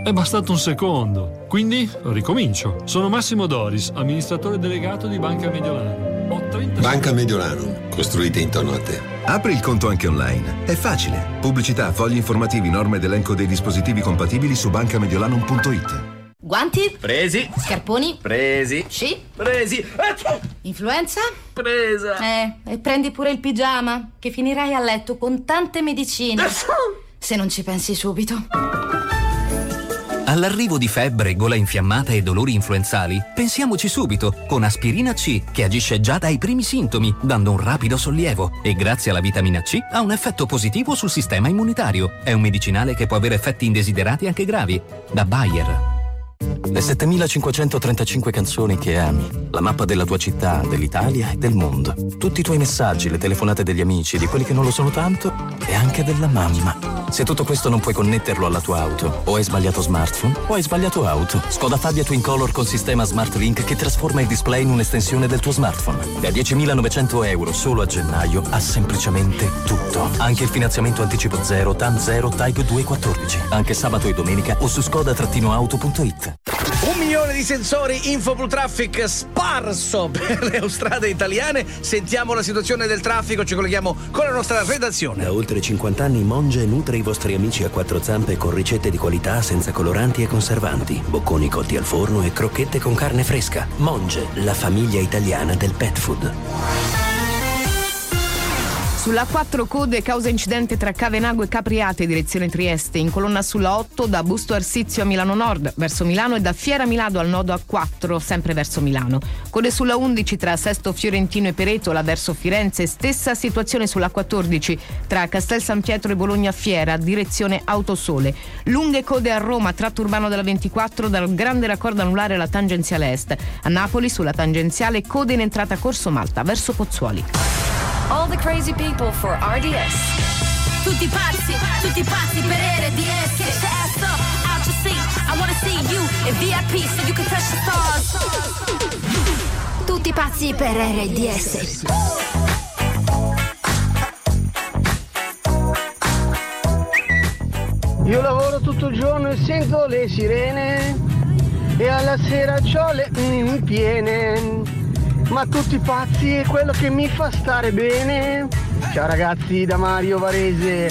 È bastato un secondo. Quindi ricomincio. Sono Massimo Doris, amministratore delegato di Banca Mediolano. Ho trenta Banca Mediolano, costruite intorno a te. Apri il conto anche online. È facile. Pubblicità, fogli informativi, norme ed elenco dei dispositivi compatibili su bancamediolano punto it. Guanti? Presi. Scarponi? Presi. Sci? Presi. Influenza? Presa. Eh, e prendi pure il pigiama, che finirai a letto con tante medicine. Se non ci pensi subito. All'arrivo di febbre, gola infiammata e dolori influenzali, pensiamoci subito con Aspirina C, che agisce già dai primi sintomi, dando un rapido sollievo e grazie alla vitamina C ha un effetto positivo sul sistema immunitario. È un medicinale che può avere effetti indesiderati anche gravi. Da Bayer. Le settemilacinquecentotrentacinque canzoni che ami, la mappa della tua città, dell'Italia e del mondo. Tutti i tuoi messaggi, le telefonate degli amici, di quelli che non lo sono tanto e anche della mamma. Se tutto questo non puoi connetterlo alla tua auto, o hai sbagliato smartphone o hai sbagliato auto. Skoda Fabia Twin Color con sistema Smart Link che trasforma il display in un'estensione del tuo smartphone. Da diecimilanovecento euro solo a gennaio ha semplicemente tutto. Anche il finanziamento anticipo zero, T A N zero, Type due quattordici. Anche sabato e domenica o su skoda auto punto it. Un milione di sensori InfoBlu Traffic sparso per le autostrade italiane. Sentiamo la situazione del traffico, ci colleghiamo con la nostra redazione. Da oltre cinquanta anni Monge nutre i vostri amici a quattro zampe con ricette di qualità senza coloranti e conservanti, bocconi cotti al forno e crocchette con carne fresca. Monge, la famiglia italiana del pet food. Sulla quattro code causa incidente tra Cavenago e Capriate direzione Trieste, in colonna sulla otto da Busto Arsizio a Milano Nord verso Milano e da Fiera Milano al nodo A quattro sempre verso Milano. Code sulla undici tra Sesto Fiorentino e Peretola verso Firenze, stessa situazione sulla quattordici tra Castel San Pietro e Bologna Fiera direzione Autosole. Lunghe code a Roma, tratto urbano della ventiquattro dal grande raccordo anulare alla tangenziale est. A Napoli sulla tangenziale code in entrata Corso Malta verso Pozzuoli. All the crazy people for R D S. Tutti pazzi, tutti pazzi per R D S. Get your ass up, out your seat. I wanna see you in V I P so you can touch the stars. Tutti pazzi per R D S. Io lavoro tutto il giorno e sento le sirene e alla sera c'ho le mm, piene. Ma tutti pazzi è quello che mi fa stare bene. Ciao ragazzi, da Mario Varese.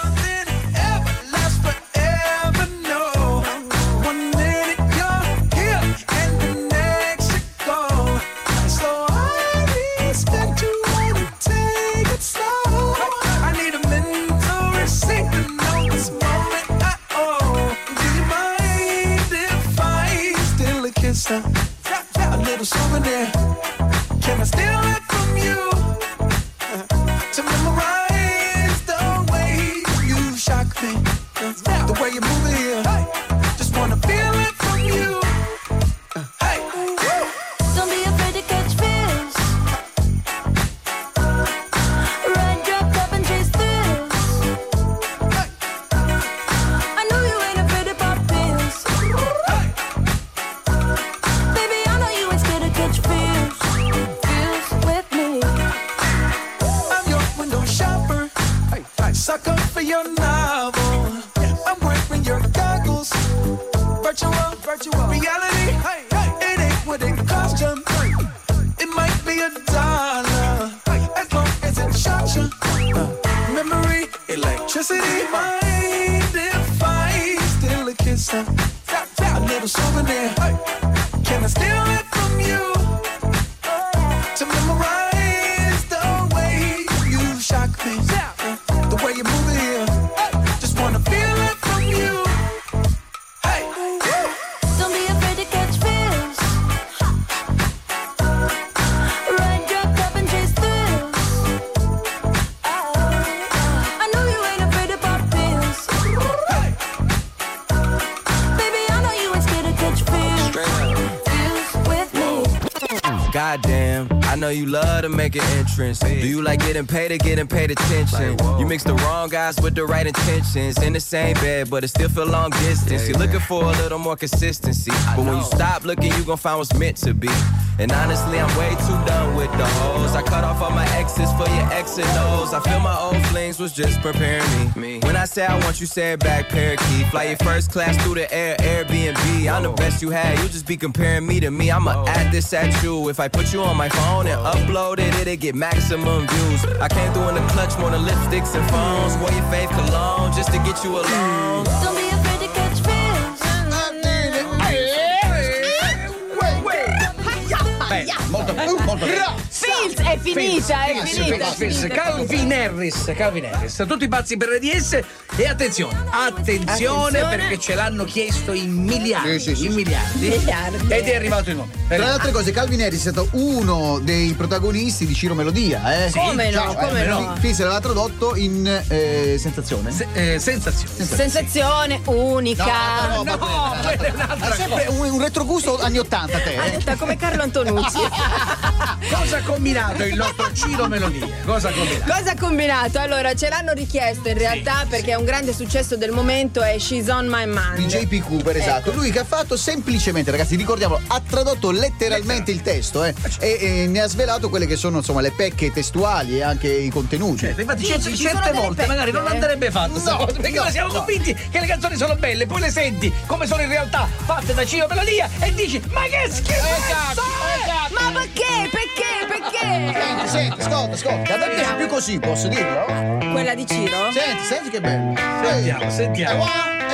A little souvenir. Can I steal it from you to memorize the way you shock me, the way you move it here? Just wanna feel it from you. Hey, don't be afraid to catch feels. Ride your cup and chase thrills. I know you ain't afraid to pop pills. Baby, I know you ain't scared to catch feels. Sucker for your novel. I'm wearing your goggles. Virtual, virtual reality. Hey, hey. It ain't what it cost you. It might be a dollar, as long as it shot you. Uh, memory, electricity. Mind if I steal a kiss? Uh, a little souvenir. Can I steal it from you to memorize the way you shock me? The way you move it here, just wanna feel it from you. Hey, don't be afraid to catch feels. Ride your cup and chase thrills. I know you ain't afraid to pop pills. Baby, I know you ain't scared to catch feels. Feels with me. Goddamn, I I know you love to make an entrance. Do you like getting paid or getting paid attention? You mix the wrong guys with the right intentions. In the same bed, but it still feel long distance. You're looking for a little more consistency. But when you stop looking, you gon' find what's meant to be. And honestly, I'm way too done with the hoes. I cut off all my exes for your X and O's. I feel my old flings was just preparing me. When I say I want you, say it back, parakeet. Fly your first class through the air, Airbnb. I'm the best you had, you just be comparing me to me. I'ma add this at you. If I put you on my phone and upload it, it'll get maximum views. I came through in the clutch, more than lipsticks and phones. Wore your fave cologne just to get you alone. Don't be afraid to catch fish. Molto, molto Fields è finita, è finita. Fields, Calvin Harris, Calvin Harris, tutti pazzi per R D S e attenzione, attenzione, attenzione perché ce l'hanno chiesto in miliardi, sì, sì, sì, in miliardi, miliardi, ed è arrivato il momento. Tra le altre cose, Calvin Harris è stato uno dei protagonisti di Ciro Melodia, eh? Sì, come no, già, come eh, no. Fields l'aveva tradotto in eh, sensazione. Se, eh, sensazione. Sensazione unica. No, no, no, no, no, è sempre un, un retrogusto anni ottanta, te. Eh? Come Carlo Antonucci. Cosa ha combinato il nostro Ciro Melodia? Cosa ha combinato? Cosa ha combinato? Allora, ce l'hanno richiesto in realtà sì, perché sì. È un grande successo del momento, è She's on My Mind di J P Cooper, esatto. Ecco. Lui che ha fatto semplicemente, ragazzi, ricordiamolo, ha tradotto letteralmente il testo eh, e, e ne ha svelato quelle che sono insomma le pecche testuali e anche i contenuti. Certo, infatti sì, c- certe volte pecche, magari non andrebbe fatto no, cosa, perché no, noi siamo no. convinti che le canzoni sono belle, poi le senti come sono in realtà fatte da Ciro Melodia e dici ma che schifo! Esatto, esatto. Ma perché? Perché? Perché? Senti, senti, ascolta, ascolta. A me piace più così, posso dirlo? Quella di Ciro? Senti, senti che bello. Sentiamo, sentiamo.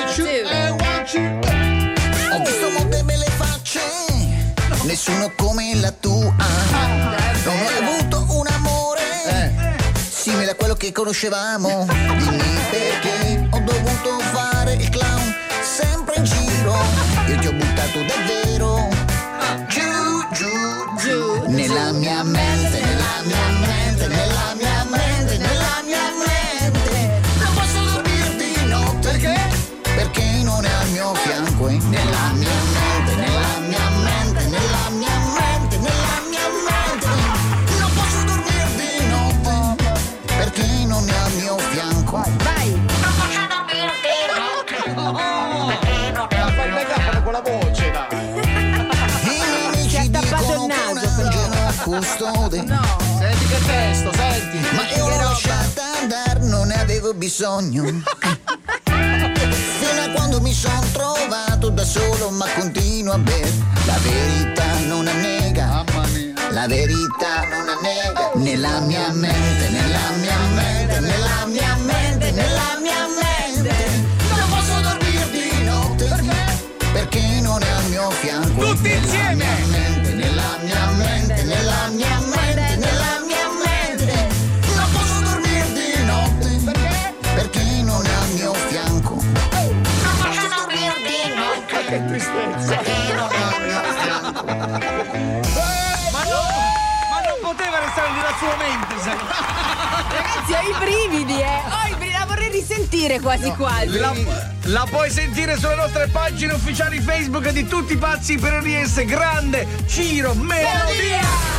Ho visto molte belle facce, nessuno come la tua. Non ho avuto un amore simile a quello che conoscevamo. Dimmi perché ho dovuto fare il clown sempre in giro. Io ti ho buttato davvero giù, giù, giù. Nella mia mente, nella mia mente, nella mia mente, nella mia mente. Non posso dormire di notte. Perché? Perché non è al mio fianco. eh. Nella mia mente, nella mia mente, nella mia mente, nella mia mente. Non posso dormire di notte. Perché non è al mio fianco. Vai! Non posso dormire di notte. Perché non è al mio fianco. Con la voce, dai. Custode. No, senti che testo, senti. Ma io l'ho lasciata andare, non ne avevo bisogno. Fino a quando mi sono trovato da solo, ma continuo a bere. La verità non annega. Mamma mia. La verità non annega. Nella mia mente, nella mia mente, nella mia mente, nella mia mente. Non posso dormire di notte. Perché? Perché non è al mio fianco. Tutti insieme. Nella mia mente, nella mia mente, nella mia mente. Non posso dormire di notte. Perché? Perché non è al mio fianco. Non posso dormire di notte. Che tristezza. Perché non è al mio fianco. Ma no, ma non poteva restare nel suo mente, sai? Ragazzi, ho i brividi, eh. Ho i brividi, la vorrei risentire quasi no, quasi. La, la puoi sentire sulle nostre pagine ufficiali Facebook di Tutti Pazzi per R D S. Grande Ciro Melodia!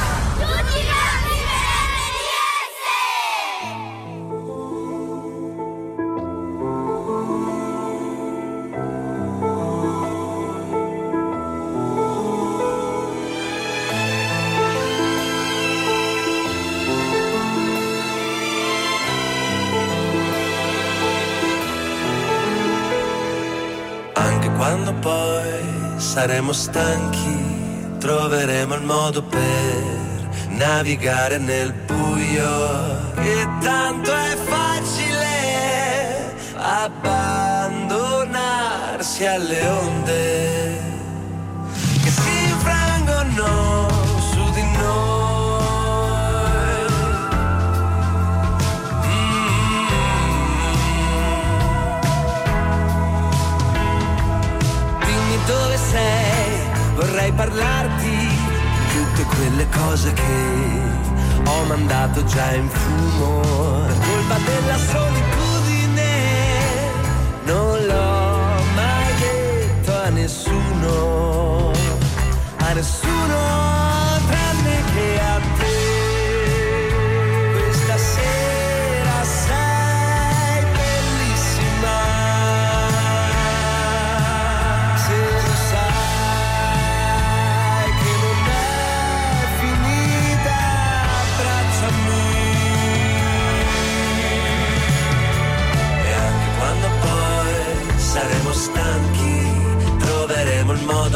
Quando poi saremo stanchi, troveremo il modo per navigare nel buio. E tanto è facile abbandonarsi alle onde che si infrangono su di noi. Dove sei? Vorrei parlarti di tutte quelle cose che ho mandato già in fumo. Per colpa della solitudine non l'ho mai detto a nessuno, a nessuno tranne che a te.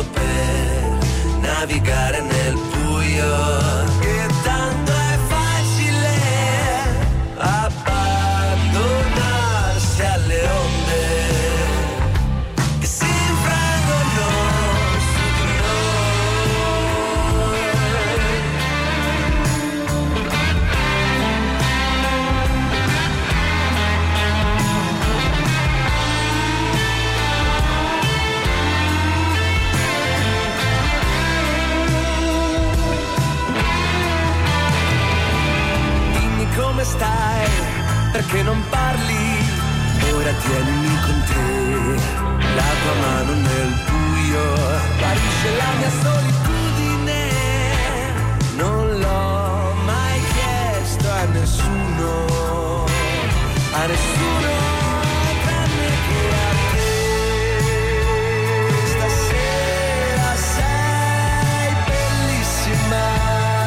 per navigare nel buio. Che tanto è facile abbandonarsi alle onde che si infrangono su di come stai? Perché non parli? Ora tienimi con te, la tua mano nel buio, guarisce la mia solitudine. Non l'ho mai chiesto a nessuno, a nessuno tranne che a te. Stasera sei bellissima.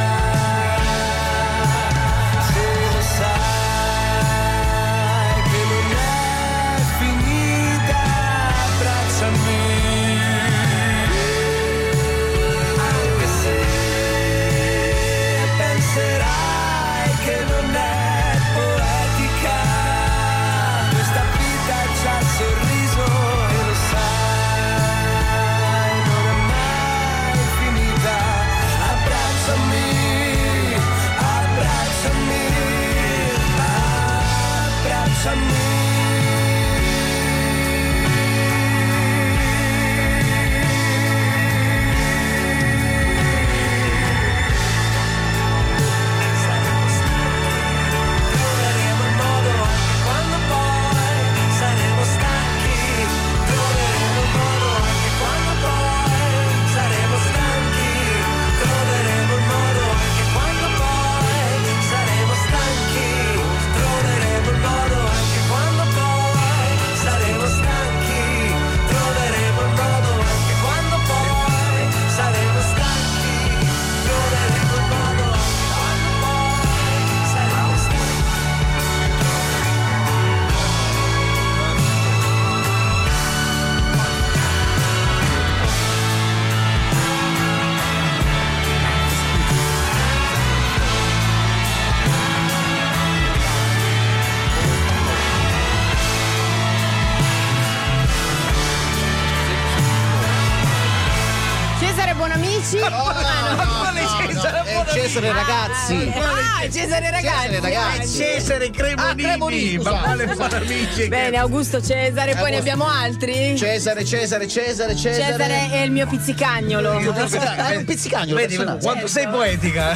Buonamici? No, no, no, no, Cesare, no, è Cesare Ragazzi. Ah, Cesare Ragazzi. Cesare Ragazzi. Cesare Cremonini. Ah, Cremonini, ma quale Buonamici? Bene, Augusto Cesare, poi ne abbiamo altri? Cesare, Cesare, Cesare, Cesare. Cesare è il mio pizzicagnolo. È un pizzicagnolo. Vedi, quando sei poetica.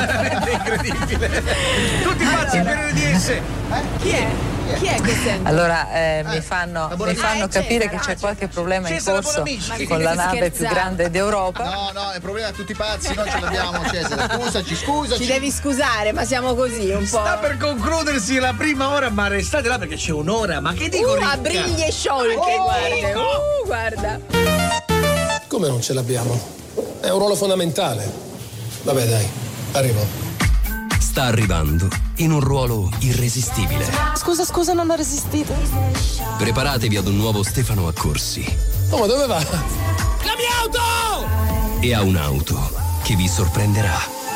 È incredibile. Tutti pazzi per R D S. Chi è? Chi è che sente? Allora eh, mi fanno, mi fanno capire che c'è qualche problema in corso con la nave più grande d'Europa. No, no, è un problema a tutti pazzi, noi ce l'abbiamo, Cesare. Scusaci, scusaci. Ci devi scusare, ma siamo così un po'. Sta per concludersi la prima ora, ma restate là perché c'è un'ora. Ma che dico? Uh, a briglie e sciolche, oh, guarda. Uh, guarda. Come non ce l'abbiamo? È un ruolo fondamentale. Vabbè, dai, arrivo. Sta arrivando in un ruolo irresistibile. Scusa, scusa, non ho resistito. Preparatevi ad un nuovo Stefano Accorsi. Oh, ma dove va? La mia auto! E a un'auto che vi sorprenderà.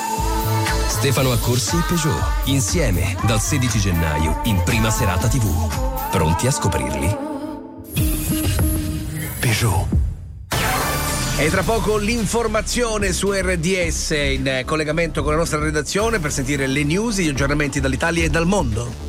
Stefano Accorsi e Peugeot, insieme dal sedici gennaio in prima serata tivù. Pronti a scoprirli? Peugeot. E tra poco l'informazione su R D S in collegamento con la nostra redazione per sentire le news, gli aggiornamenti dall'Italia e dal mondo.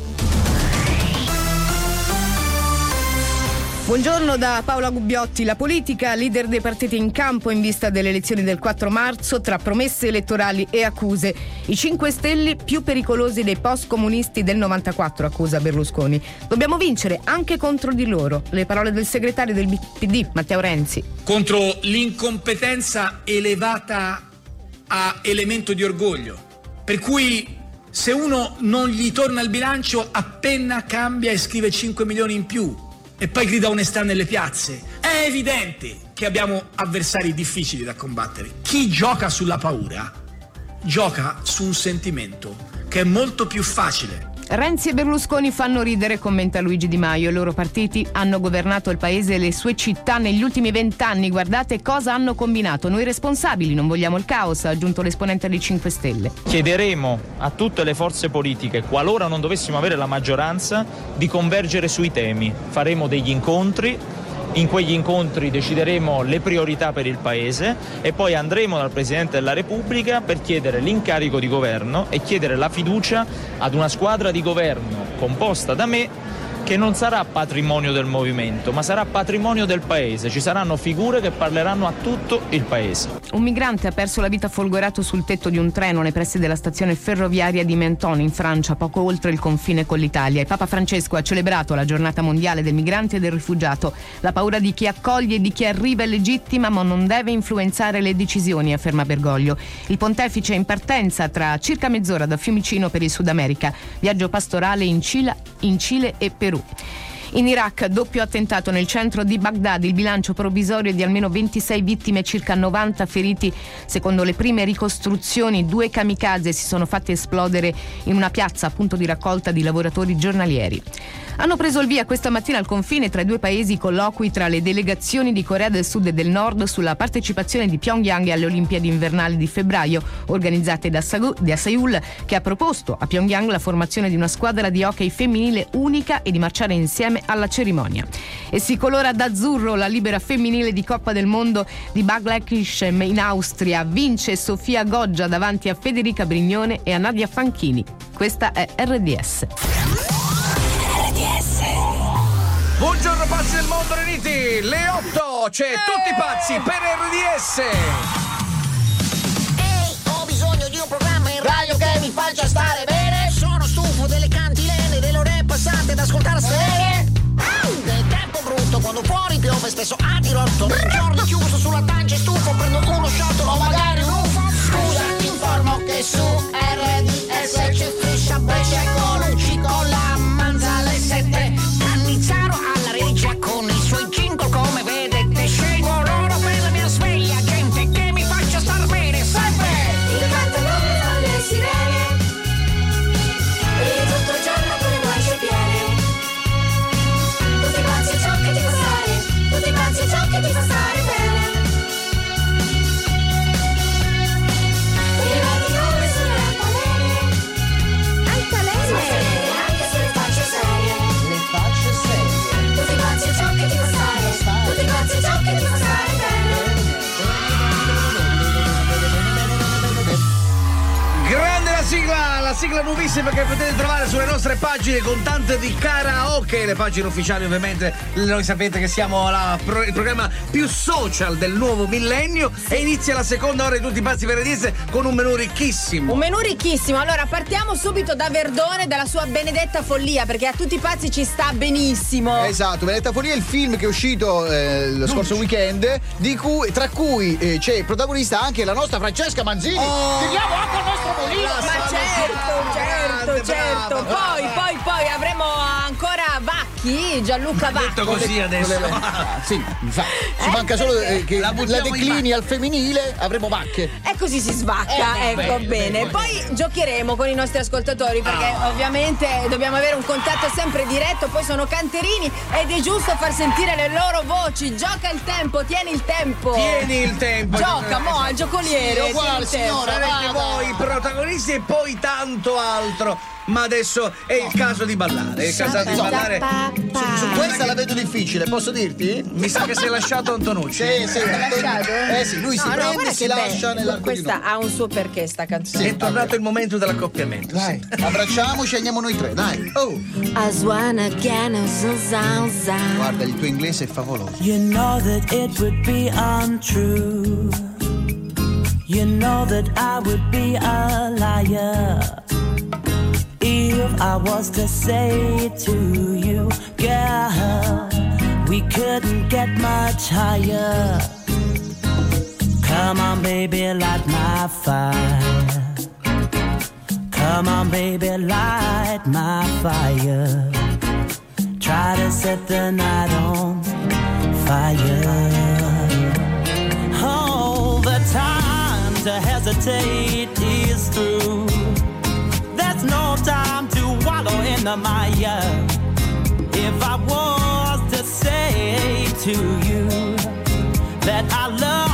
Buongiorno da Paola Gubbiotti. La politica, leader dei partiti in campo in vista delle elezioni del quattro marzo, tra promesse elettorali e accuse. I cinque Stelle più pericolosi dei post-comunisti del novantaquattro, accusa Berlusconi. Dobbiamo vincere anche contro di loro. Le parole del segretario del P D, Matteo Renzi. Contro l'incompetenza elevata a elemento di orgoglio, per cui se uno non gli torna il bilancio appena cambia e scrive cinque milioni in più e poi grida onestà nelle piazze, è evidente che abbiamo avversari difficili da combattere. Chi gioca sulla paura gioca su un sentimento che è molto più facile Renzi e Berlusconi fanno ridere, commenta Luigi Di Maio. I loro partiti hanno governato il paese e le sue città negli ultimi vent'anni. Guardate cosa hanno combinato. Noi responsabili non vogliamo il caos, ha aggiunto l'esponente dei cinque Stelle. Chiederemo a tutte le forze politiche, qualora non dovessimo avere la maggioranza, di convergere sui temi. Faremo degli incontri. In quegli incontri decideremo le priorità per il Paese e poi andremo dal Presidente della Repubblica per chiedere l'incarico di governo e chiedere la fiducia ad una squadra di governo composta da me, che non sarà patrimonio del movimento, ma sarà patrimonio del Paese. Ci saranno figure che parleranno a tutto il Paese. Un migrante ha perso la vita folgorato sul tetto di un treno nei pressi della stazione ferroviaria di Menton in Francia, poco oltre il confine con l'Italia. Il Papa Francesco ha celebrato la giornata mondiale del migrante e del rifugiato. La paura di chi accoglie e di chi arriva è legittima, ma non deve influenzare le decisioni, afferma Bergoglio. Il pontefice è in partenza tra circa mezz'ora da Fiumicino per il Sud America. Viaggio pastorale in Cile, in Cile e Perù. In Iraq, doppio attentato nel centro di Baghdad, il bilancio provvisorio è di almeno ventisei vittime e circa novanta feriti. Secondo le prime ricostruzioni, due kamikaze si sono fatti esplodere in una piazza, punto di raccolta di lavoratori giornalieri. Hanno preso il via questa mattina al confine tra i due paesi i colloqui tra le delegazioni di Corea del Sud e del Nord sulla partecipazione di Pyongyang alle Olimpiadi invernali di febbraio, organizzate da Seoul, che ha proposto a Pyongyang la formazione di una squadra di hockey femminile unica e di marciare insieme alla cerimonia. E si colora d'azzurro la libera femminile di Coppa del Mondo di Baglakischem in Austria. Vince Sofia Goggia davanti a Federica Brignone e a Nadia Fanchini. Questa è R D S. Buongiorno pazzi del mondo, riuniti, le otto, c'è eh! tutti pazzi per R D S. Ehi, ho bisogno di un programma in radio che mi faccia stare bene. Sono stufo delle cantilene, delle ore passate ad ascoltare serie. Del tempo brutto quando fuori piove spesso a dirotto. Giorni chiuso sulla tancia stufo, prendo uno shot o magari un U F O. Scusa, ti informo che su R D S c'è striscia Brescia con un C con la manza alle sette. Cannizzaro alla regia con i suoi jingle, come vedete scelgo loro per la mia sveglia, gente che mi faccia star bene sempre. Il canto come le sirene e tutto il giorno con le guance piene. Tutti pazzi ciò che ti fa stare, tutti pazzi ciò che ti fa stare bene. Arrivati come sulle altalene, altalene, anche sulle facce serie. Le facce serie. Tutti pazzi ciò che ti fa stare, tutti pazzi ciò che ti fa stare bene. Grande la sigla, la sigla nuovissima che potete trovare sulle nostre pagine con tante di karaoke, le pagine ufficiali ovviamente. Noi sapete che siamo la, pro, il programma più social del nuovo millennio e inizia la seconda ora di Tutti pazzi per R D S con un menù ricchissimo. Un menù ricchissimo. Allora partiamo subito da Verdone, dalla sua Benedetta Follia, perché a Tutti pazzi ci sta benissimo. Esatto, Benedetta Follia è il film che è uscito eh, lo scorso weekend, di cui, tra cui eh, c'è protagonista anche la nostra Francesca Manzini. Oh. Tiriamo acqua al nostro mulino. Ma certo, certo, certo. brava, poi, brava. poi, poi avremo ancora Vacchi, Gianluca Vacchi. Detto così adesso. Sì, fa, ci manca solo eh, che La la, buttiamo in declini al femminile, avremo vacche. E così si svacca, Eh, ecco, bene, bene. bene. Poi giocheremo con i nostri ascoltatori, perché Ah. ovviamente dobbiamo avere un contatto sempre diretto, poi sono canterini ed è giusto far sentire le loro voci. Gioca il tempo, tieni il tempo. Tieni il tempo. Gioca, mo, al giocoliere. Sì, uguale, tieni il tempo. signora. Sarete vada. voi i protagonisti e poi tanto altro. Ma adesso è il caso di ballare. È il caso di ballare. Su, su questa la vedo difficile, posso dirti? Mi sa che sei lasciato Antonucci. Sì, sì. lasciato? Eh sì, lui si No, no, prende guarda e si che lascia bello. nell'arco di Questa un'ora. ha un suo perché sta canzone. È tornato il momento dell'accoppiamento. Dai, sì. abbracciamoci e andiamo noi tre, dai. Oh, guarda, il tuo inglese è favoloso. You know that it would be untrue. You know that I would be a liar if I was to say to you, girl, we couldn't get much higher. Come on, baby, light my fire. Come on, baby, light my fire. Try to set the night on fire. Oh, the time to hesitate is through. There's no time to wallow Maya. If I was to say to you that I love